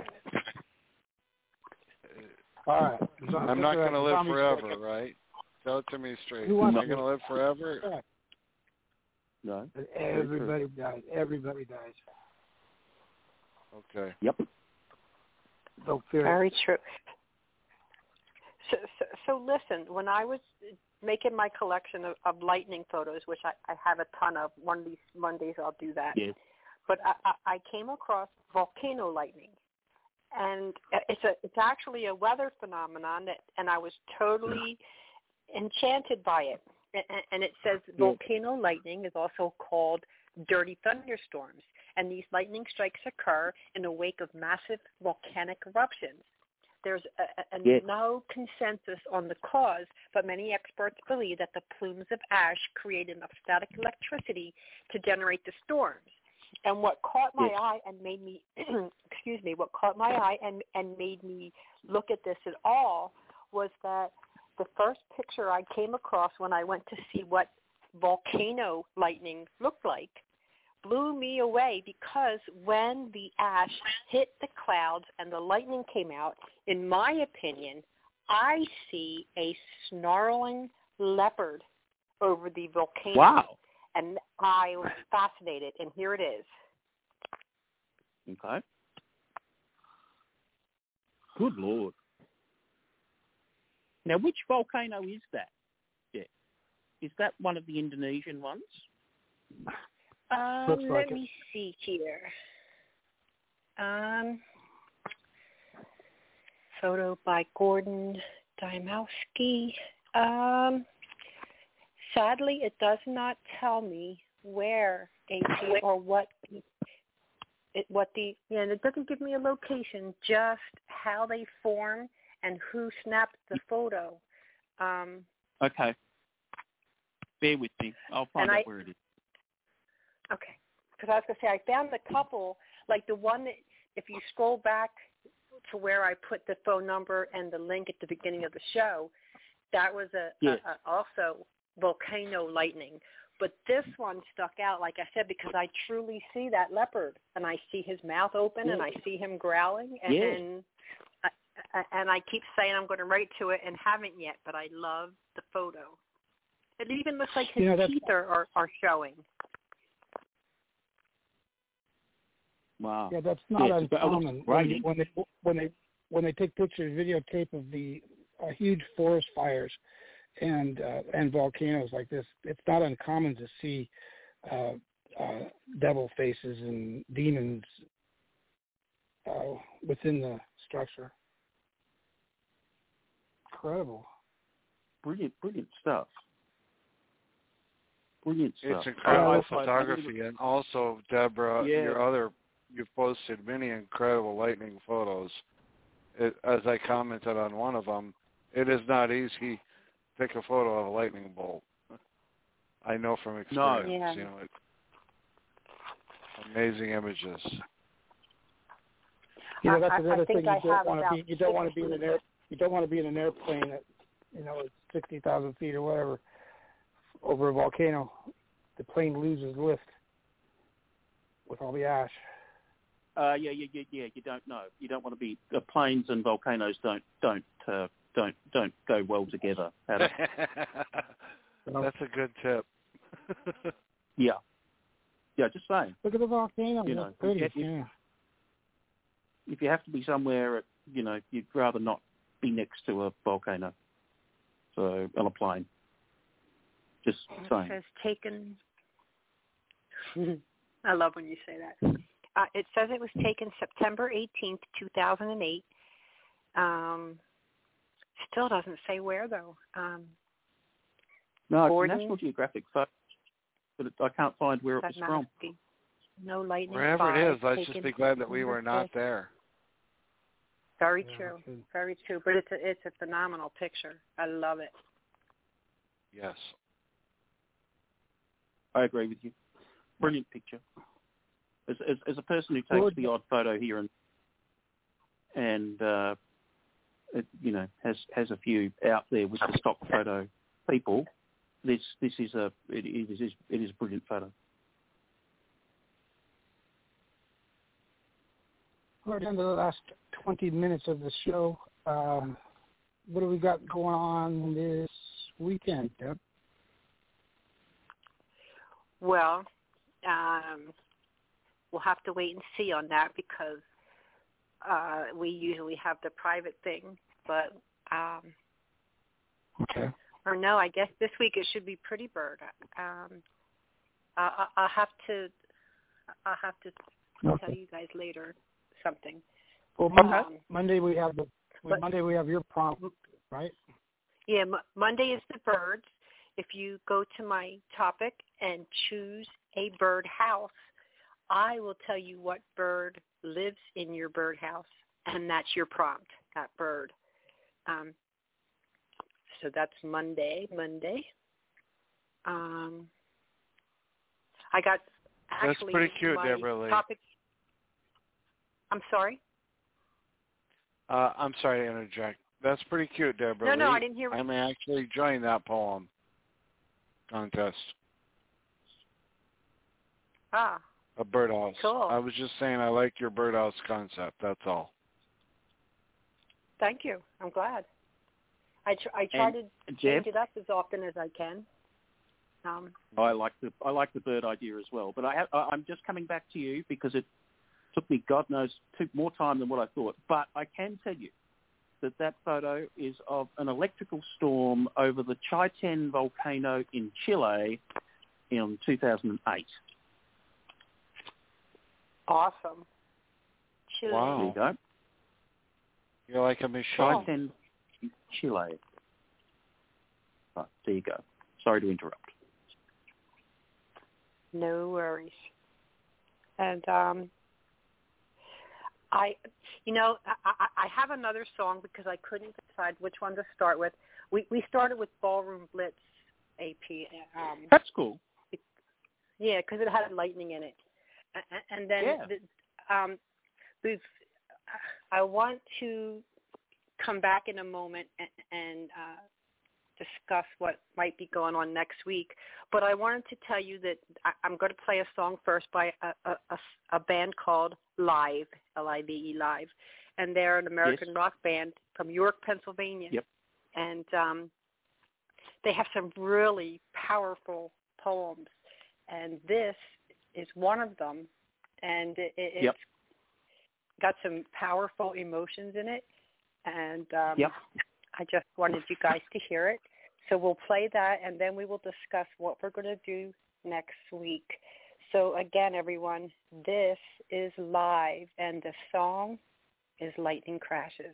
All right. I'm not going to live forever, right? Tell it to me straight. Who Am wants I to- going to live forever? Yeah. No. Everybody dies. Everybody dies. Okay. Yep. Don't fear it. Very true. So, so, so listen, when I was making my collection of, of lightning photos, which I, I have a ton of, one of these Mondays I'll do that. Yes. But I, I, I came across volcano lightning. And it's a it's actually a weather phenomenon, that, and I was totally enchanted by it. And, and it says volcano lightning is also called dirty thunderstorms, and these lightning strikes occur in the wake of massive volcanic eruptions. There's a, a, Yes. no consensus on the cause, but many experts believe that the plumes of ash create enough static electricity to generate the storms. And what caught my Yes. eye and made me, excuse me, what caught my eye and, and made me look at this at all was that the first picture I came across when I went to see what volcano lightning looked like blew me away, because when the ash hit the clouds and the lightning came out, in my opinion, I see a snarling leopard over the volcano. Wow. And I was fascinated, and here it is. Okay. Good Lord. Now, which volcano is that? Yeah. Is that one of the Indonesian ones? Um, Looks let like me it. see here. Um, photo by Gordon Dymowski. Um, sadly, it does not tell me where A T or what it what the yeah. It doesn't give me a location. Just how they form and who snapped the photo. Um, Okay. Bear with me. I'll find And out I- where it is. Okay. Because I was going to say, I found a couple, like the one that, if you scroll back to where I put the phone number and the link at the beginning of the show, that was a, Yes. a, a also volcano lightning. But this one stuck out, like I said, because I truly see that leopard, and I see his mouth open, and I see him growling, and, Yes. and I, I- and I keep saying I'm going to write to it and haven't yet, but I love the photo. It even looks like his You know, that's- teeth are, are, are showing. Wow. Yeah, that's not Yeah, it's about- uncommon. right. When, you- when they when they when they take pictures, videotape of the uh, huge forest fires and uh, and volcanoes like this, it's not uncommon to see uh, uh, devil faces and demons uh, within the structure. Incredible. Brilliant, brilliant stuff. Brilliant stuff. It's incredible Uh, I- photography, and also, Deborah, Yeah. your other, you've posted many incredible lightning photos. It, as I commented on one of them, it is not easy to take a photo of a lightning bolt. I know from experience. Yeah. You know, it, amazing images. You know, I- that's I- another I think thing I you don't have want to about be. You don't want to be in sixty. an air. You don't want to be in an airplane at, you know, at sixty thousand feet or whatever over a volcano. The plane loses lift with all the ash. Uh, yeah, yeah, yeah, yeah. You don't know. You don't want to be. Uh, planes and volcanoes don't don't uh, don't don't go well together. Adam. That's a good tip. yeah, yeah. Just saying. Look at the volcano. You You know, pretty. if- if- Yeah. If you have to be somewhere, you know, you'd rather not be next to a volcano. So on a plane. Just It saying. says taken. I love when you say that. Uh, it says it was taken September eighteenth, two thousand eight. Um, still doesn't say where, though. Um, No, it's Gordon? a National Geographic photo, but it, I can't find where it was that from. must be no lightning. Wherever it is, five let's just taken be glad that we were September not fifth. there. Very Yeah, true. good. Very true. But it's a, it's a phenomenal picture. I love it. Yes. I agree with you. Brilliant picture. As, as, as a person who takes Good. the odd photo here and and uh, it, you know has has a few out there with the stock photo people, this this is a it, it is it is a brilliant photo. We're down to the last twenty minutes of the show. Um, what do we got going on this weekend, Deb? Well, um, we'll have to wait and see on that, because uh, we usually have the private thing. But um, Okay. Or no, I guess this week it should be Pretty Bird. Um, I, I, I'll have to. I'll have to Okay. tell you guys later something. Well, Monday, Um, Monday we have the but- Monday we have your prompt, right? Yeah, Mo- Monday is the birds. If you go to my topic and choose a bird house, I will tell you what bird lives in your bird house, and that's your prompt, that bird. Um, so that's Monday, Monday. Um, I got actually pretty cute, my Deborah Lee. topic. I'm sorry? Uh, I'm sorry to interject. That's pretty cute, Deborah No, no, Lee. I didn't hear. I may actually join that poem contest. Ah, A birdhouse. Cool. I was just saying I like your birdhouse concept. That's all. thank you. I'm glad. I, tr- I try And to Jeff, change it up as often as I can. Um, I like the I like the bird idea as well. But I have, I- I'm just coming back to you because it took me, God knows, took more time than what I thought. But I can tell you that that photo is of an electrical storm over the Chaiten volcano in Chile in two thousand eight. awesome. Chile. Wow. There you go. You're like a machine. Chaiten, Chile. Right, there you go. Sorry to interrupt. No worries. And um, I, you know, I, I I have another song because I couldn't decide which one to start with. We we started with Ballroom Blitz, A P. Um, That's cool. yeah, because it had lightning in it, A- and then Yeah. the, um, we've. I want to come back in a moment and, and uh, discuss what might be going on next week. But I wanted to tell you that I, I'm going to play a song first by a, a, a, a band called Live, L I V E, Live. And they're an American Yes. rock band from York, Pennsylvania. Yep. And um, they have some really powerful poems. And this is one of them. And it, it, Yep. it's got some powerful emotions in it. And um, Yep. I just wanted you guys to hear it. So we'll play that, and then we will discuss what we're going to do next week. So again, everyone, this is Live, and the song is Lightning Crashes.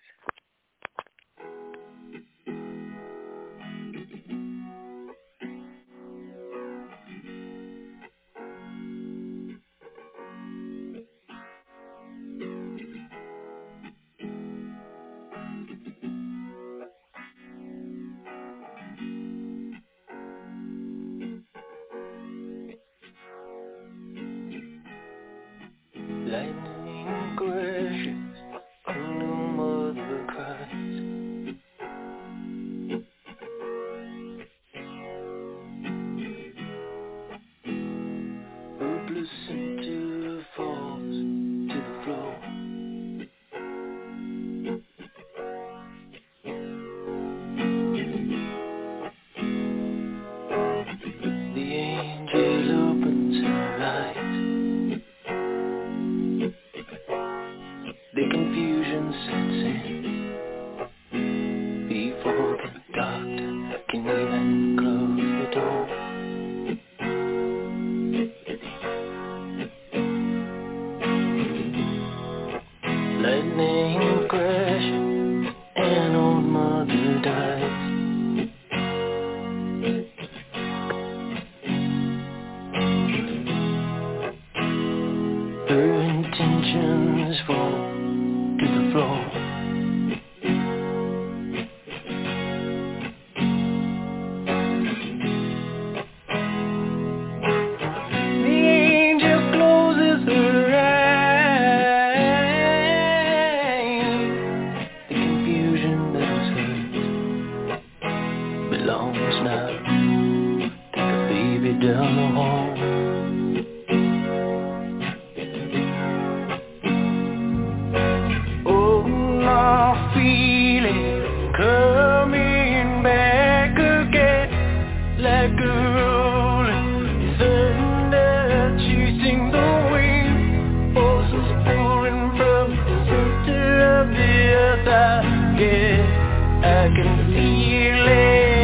Lightning crashes, a new mother cries. A placenta falls to the floor. The angel opens her eyes. The confusion sets in before the doctor can even close the door. Lightning crashes, an old mother dies. Her intentions fall to the floor. The angel closes her eyes. The confusion that was hers belongs now to the baby down the hall. Coming back again like a rolling thunder chasing the wind. Forces pouring from the center of the earth. I guess I can feel it.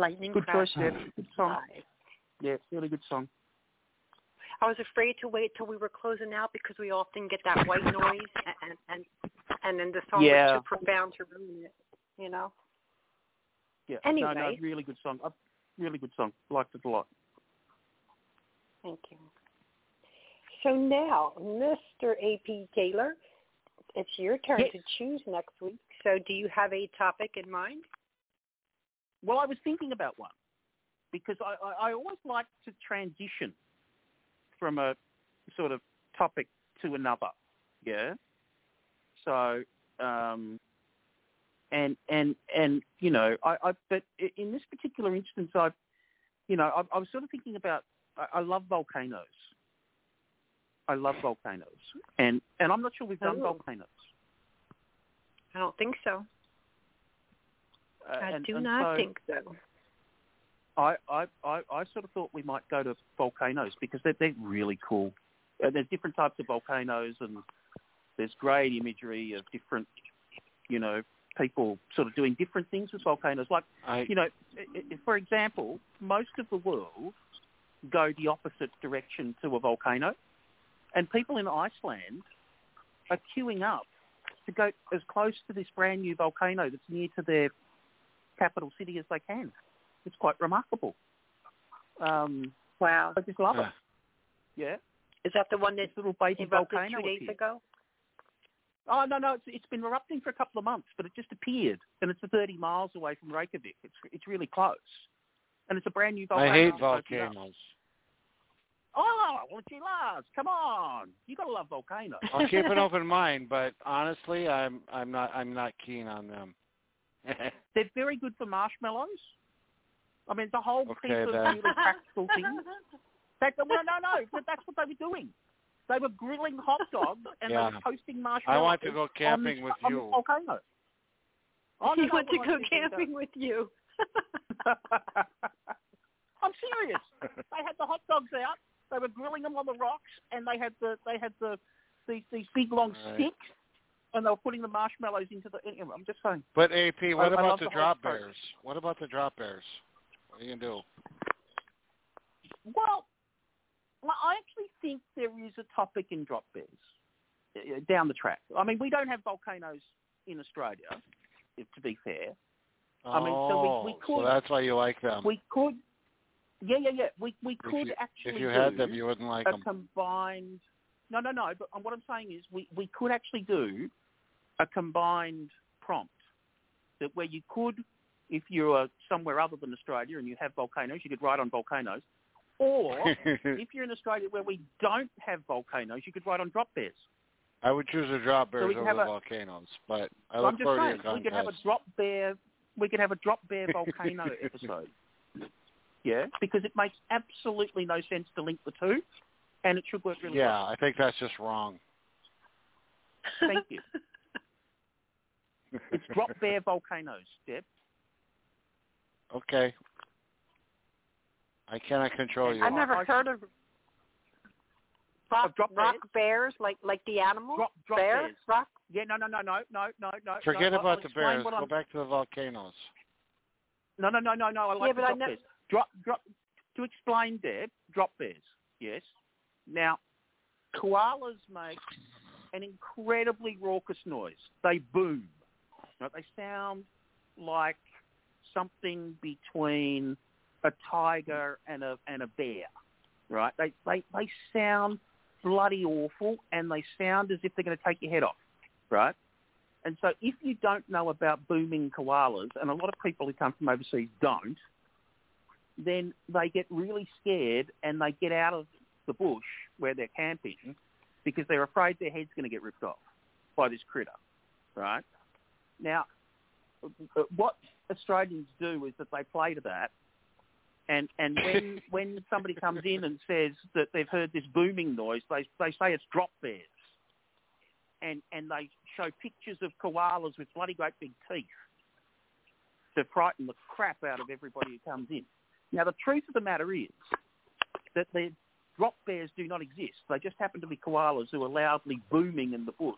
Lightning Good choice, crashes Deb. Good song. by. Yeah, really good song. I was afraid to wait till we were closing out because we often get that white noise, and and and then the song Yeah. was too profound to ruin it. You know. Yeah. Anyway. No, no, really good song. Uh, really good song. Liked it a lot. Thank you. So now, Mister A P Taylor, it's your turn Yes. to choose next week. So do you have a topic in mind? Well, I was thinking about one because I, I, I always like to transition from a sort of topic to another. Yeah. So, um, and and and you know, I, I but in this particular instance, I, you know, I, I was sort of thinking about. I, I love volcanoes. I love volcanoes, and and I'm not sure we've done Oh. volcanoes. I don't think so. Uh, I and, do and not so think so. I, I, I, I sort of thought we might go to volcanoes because they're, they're really cool. Uh, there's different types of volcanoes, and there's great imagery of different, you know, people sort of doing different things with volcanoes. Like, I, you know, i- i- for example, most of the world go the opposite direction to a volcano, and people in Iceland are queuing up to go as close to this brand new volcano that's near to their capital city as they can. It's quite remarkable. Um, Wow. I just love uh, it. Yeah. Is that the one that This little baby erupted volcano two days appeared. ago? Oh, no, no, it's, it's been erupting for a couple of months, but it just appeared, and it's thirty miles away from Reykjavik. It's it's really close. And it's a brand new volcano. I hate that's opened up. volcanoes. Oh, well, gee, Lars, come on. You got to love volcanoes. I'll keep an open mind, but honestly, I'm I'm not I'm not keen on them. They're very good for marshmallows. I mean, it's a whole Okay, piece of then. really practical things. They, no, no, no, but that's what they were doing. They were grilling hot dogs and Yeah. they were toasting marshmallows. I want to go on camping this, with on you. this volcano. Oh, no, You no, want to well, go I'm thinking camping with you? about- I'm serious. They had the hot dogs out. They were grilling them on the rocks, and they had the they had the these these big long Right. sticks, and they were putting the marshmallows into the. I'm just saying. But A P, what I- I about love the the whole drop approach. bears? What about the drop bears? What are you gonna do? Well, well, I actually think there is a topic in drop bears uh, down the track. I mean, we don't have volcanoes in Australia, if, to be fair. I mean, so we- we Oh, could- so that's why you like them. We could, yeah, yeah, yeah. We we if could you, actually if you do had them, you wouldn't like a them. combined. No, no, no. But what I'm saying is, we, we could actually do a combined prompt that where you could, if you're somewhere other than Australia and you have volcanoes, you could write on volcanoes. Or if you're in Australia where we don't have volcanoes, you could write on drop bears. I would choose the drop bears we can over have the a- volcanoes, but I So look I'm just forward saying, to your we could have a contest. drop bear. We could have a drop bear volcano episode. Yeah, because it makes absolutely no sense to link the two, and it should work really Yeah, well. I think that's just wrong. Thank you. It's drop bear volcanoes, Deb. Okay. I cannot control you. I've never I- heard of rock, Of drop rock bears? bears, like like the animal. Drop, drop bear, bears. rock. Yeah, no, no, no, no, no, no, no. Forget no, I'll- about I'll the explain bears. what Go I'm- back to the volcanoes. No, no, no, no, no. I like Yeah, the but I drop nev- bears. Drop, drop. To explain, Deb, drop bears. Yes. Now, koalas make an incredibly raucous noise. They boom. Right? They sound like something between a tiger and a and a bear. Right? They they they sound bloody awful, and they sound as if they're going to take your head off. Right? And so if you don't know about booming koalas, and a lot of people who come from overseas don't, then they get really scared and they get out of the bush where they're camping because they're afraid their head's going to get ripped off by this critter, right? Now, what Australians do is that they play to that, and, and when when somebody comes in and says that they've heard this booming noise, they, they say it's drop bears. And, and they show pictures of koalas with bloody great big teeth to frighten the crap out of everybody who comes in. Now, the truth of the matter is that the drop bears do not exist. They just happen to be koalas who are loudly booming in the bush.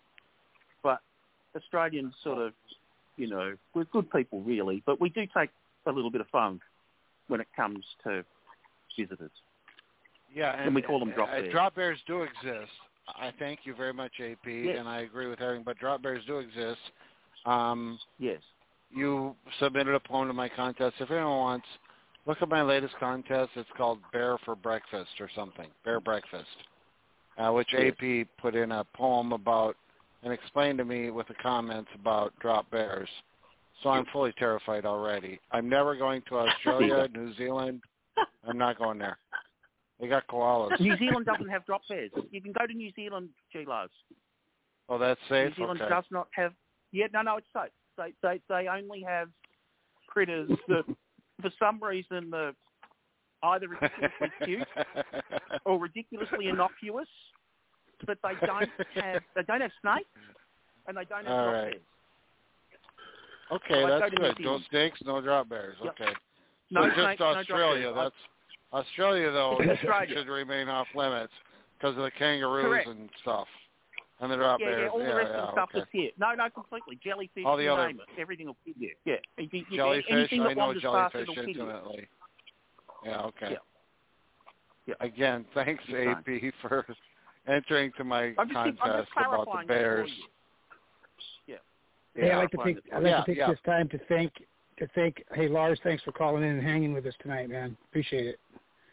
But Australians sort of, you know, we're good people really, but we do take a little bit of fun when it comes to visitors. Yeah, and, and we call them drop uh, bears. Drop bears do exist. I thank you very much, A P, yes. and I agree with everything, but drop bears do exist. Um, yes. You submitted a poem to my contest. If anyone wants, look at my latest contest. It's called Bear for Breakfast or something, Bear Breakfast, uh, which yes. A P put in a poem about and explained to me with the comments about drop bears. So I'm fully terrified already. I'm never going to Australia, New Zealand. I'm not going there. They got koalas. New Zealand doesn't have drop bears. You can go to New Zealand, G-Lows. Oh, that's safe? New Zealand okay. does not have... Yeah, no, no, it's safe. They, they, they only have critters that, for some reason, are either ridiculously cute or ridiculously innocuous, but they don't have they don't have snakes and they don't have All drop right. bears. Okay, so that's good. No snakes, no drop bears. Yep. Okay. No so just snakes, Australia. no drop bears. That's Australia, though, Australia. should remain off limits because of the kangaroos Correct. and stuff. And the drop yeah, bears. yeah, all yeah, the rest yeah, of the stuff okay. that's here. No, no, completely. Jellyfish, All the you other- name it. Everything will fit you. Yeah. If you- Jellyfish, anything I that know wanders past, jellyfish it'll fit you. intimately. Yeah, okay. Yeah. Yeah. Again, thanks, You're A P, for entering to my I'm just, contest I'm just about the clarifying bears. that for you. Yeah. Hey, I'd like to Clarifying take it. I'd like Yeah, to take yeah. this time to thank to thank hey Lars, thanks for calling in and hanging with us tonight, man. Appreciate it.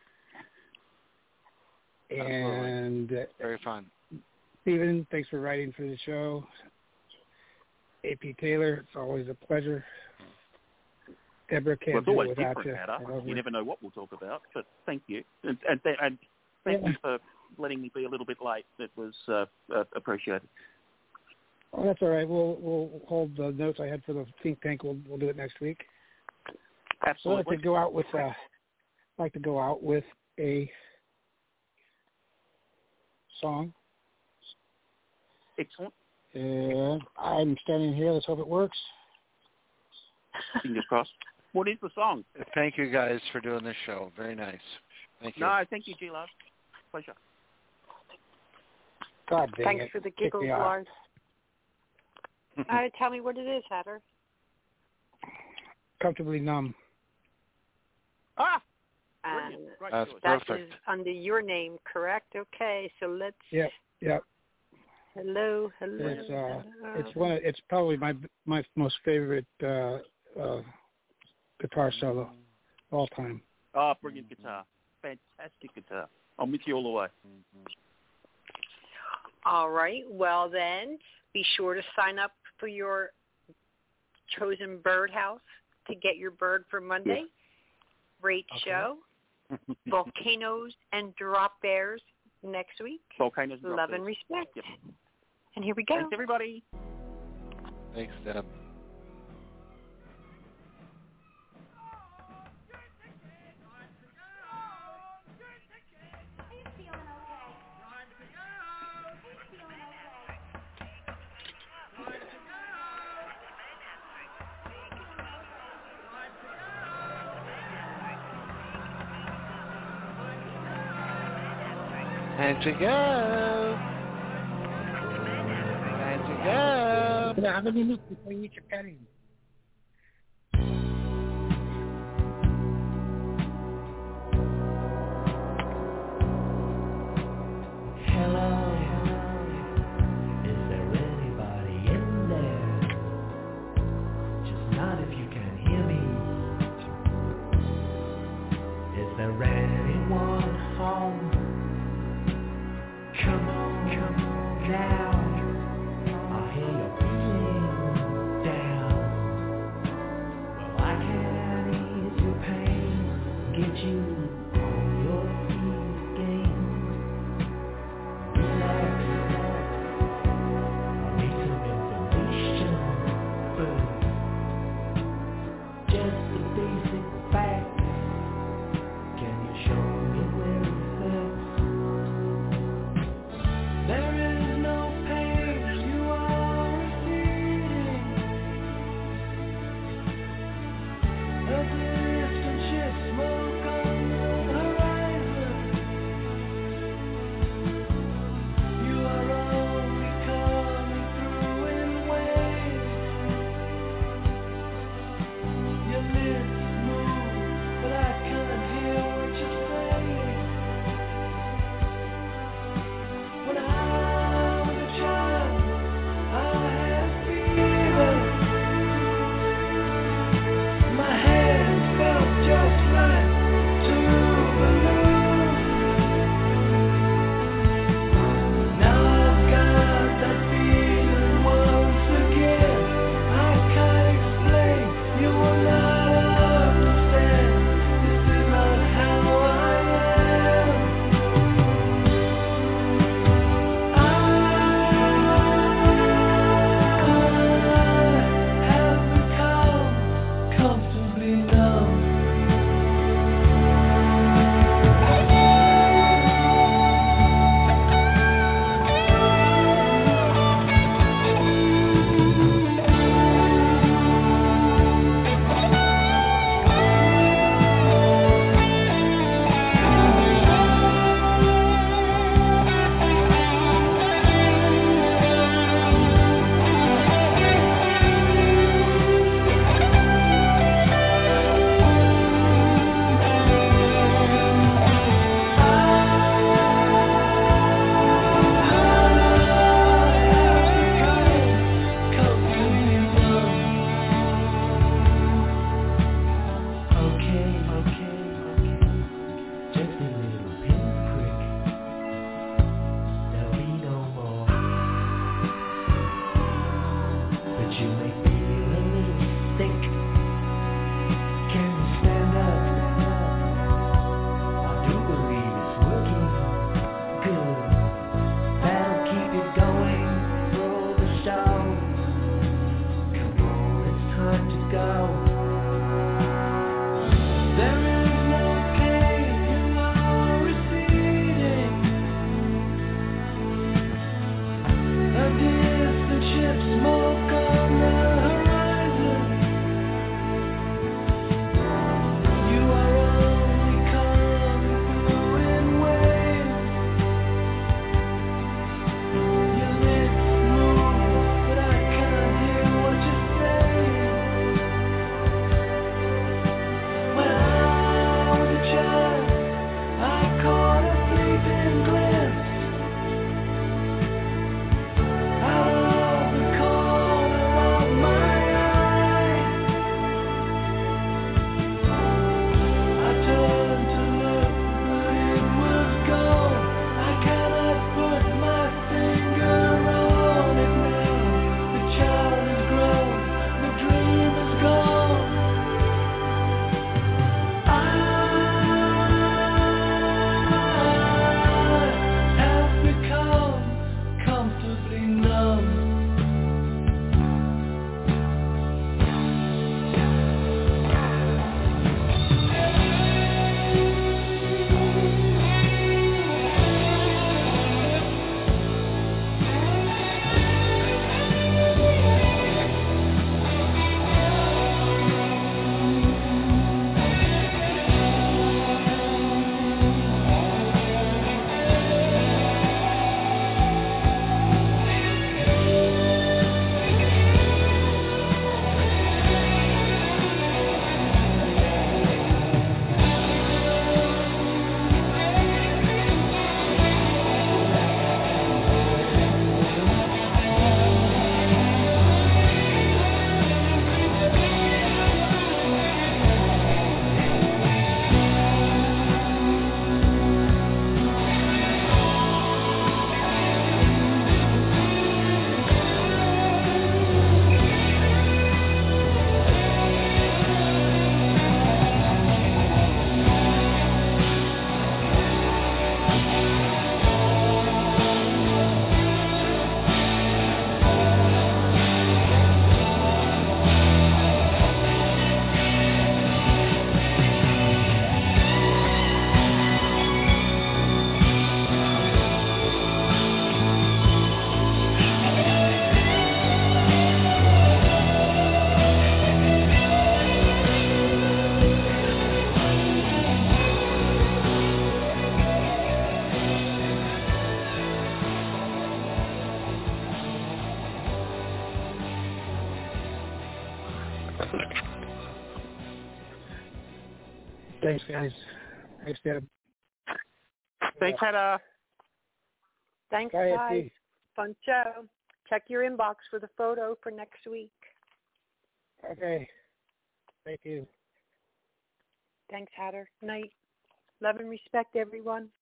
And uh, Very fun. Stephen, thanks for writing for the show. A P Taylor, it's always a pleasure. Deborah can't Well, it's do it always without different, you. Matter. I love You her. never know what we'll talk about, but thank you. And, and, and thank Yeah. you for letting me be a little bit late. It was uh, uh, appreciated. Oh, that's all right. We'll we'll hold the notes I had for the think tank. We'll we'll do it next week. So I'd Absolutely. like to go out with uh, I'd like to go out with a song. Excellent. And I'm standing here. Let's hope it works. Fingers crossed. What is the song? Thank you guys for doing this show. Very nice. Thank you. No, thank you, G-Love. Pleasure. God dang Thanks it. for the Kick giggles, me off. Lars. All right, tell me what it is, Hatter. Comfortably numb. Ah! And Brilliant. Great That's choice. that perfect. is under your name, correct? Okay, so let's. Yep. Yep. Hello, hello. It's uh, hello. it's one. Of, it's probably my my most favorite uh, uh, guitar solo of all time. Oh, brilliant guitar. Fantastic guitar. I'm with you all the way. All right. Well, then, be sure to sign up for your chosen birdhouse to get your bird for Monday. Great Okay. show. Volcanoes and drop bears next week. Volcanoes and Love drop and bears. respect. Yep. And here we go. Thanks, everybody. Thanks, Deb. And to go. And to go. Yeah, how many minutes before you eat your petting? Hello, is there anybody in there? Just nod if you can hear me. Is there anyone home? Come on, come on now. I hear you're feeling down. Thanks, guys. Thanks, Deb. Thanks, Hedda. Thanks, Bye, guys. Effie. Fun show. Check your inbox for the photo for next week. Okay. Thank you. Thanks, Hatter. Night. Love and respect, everyone.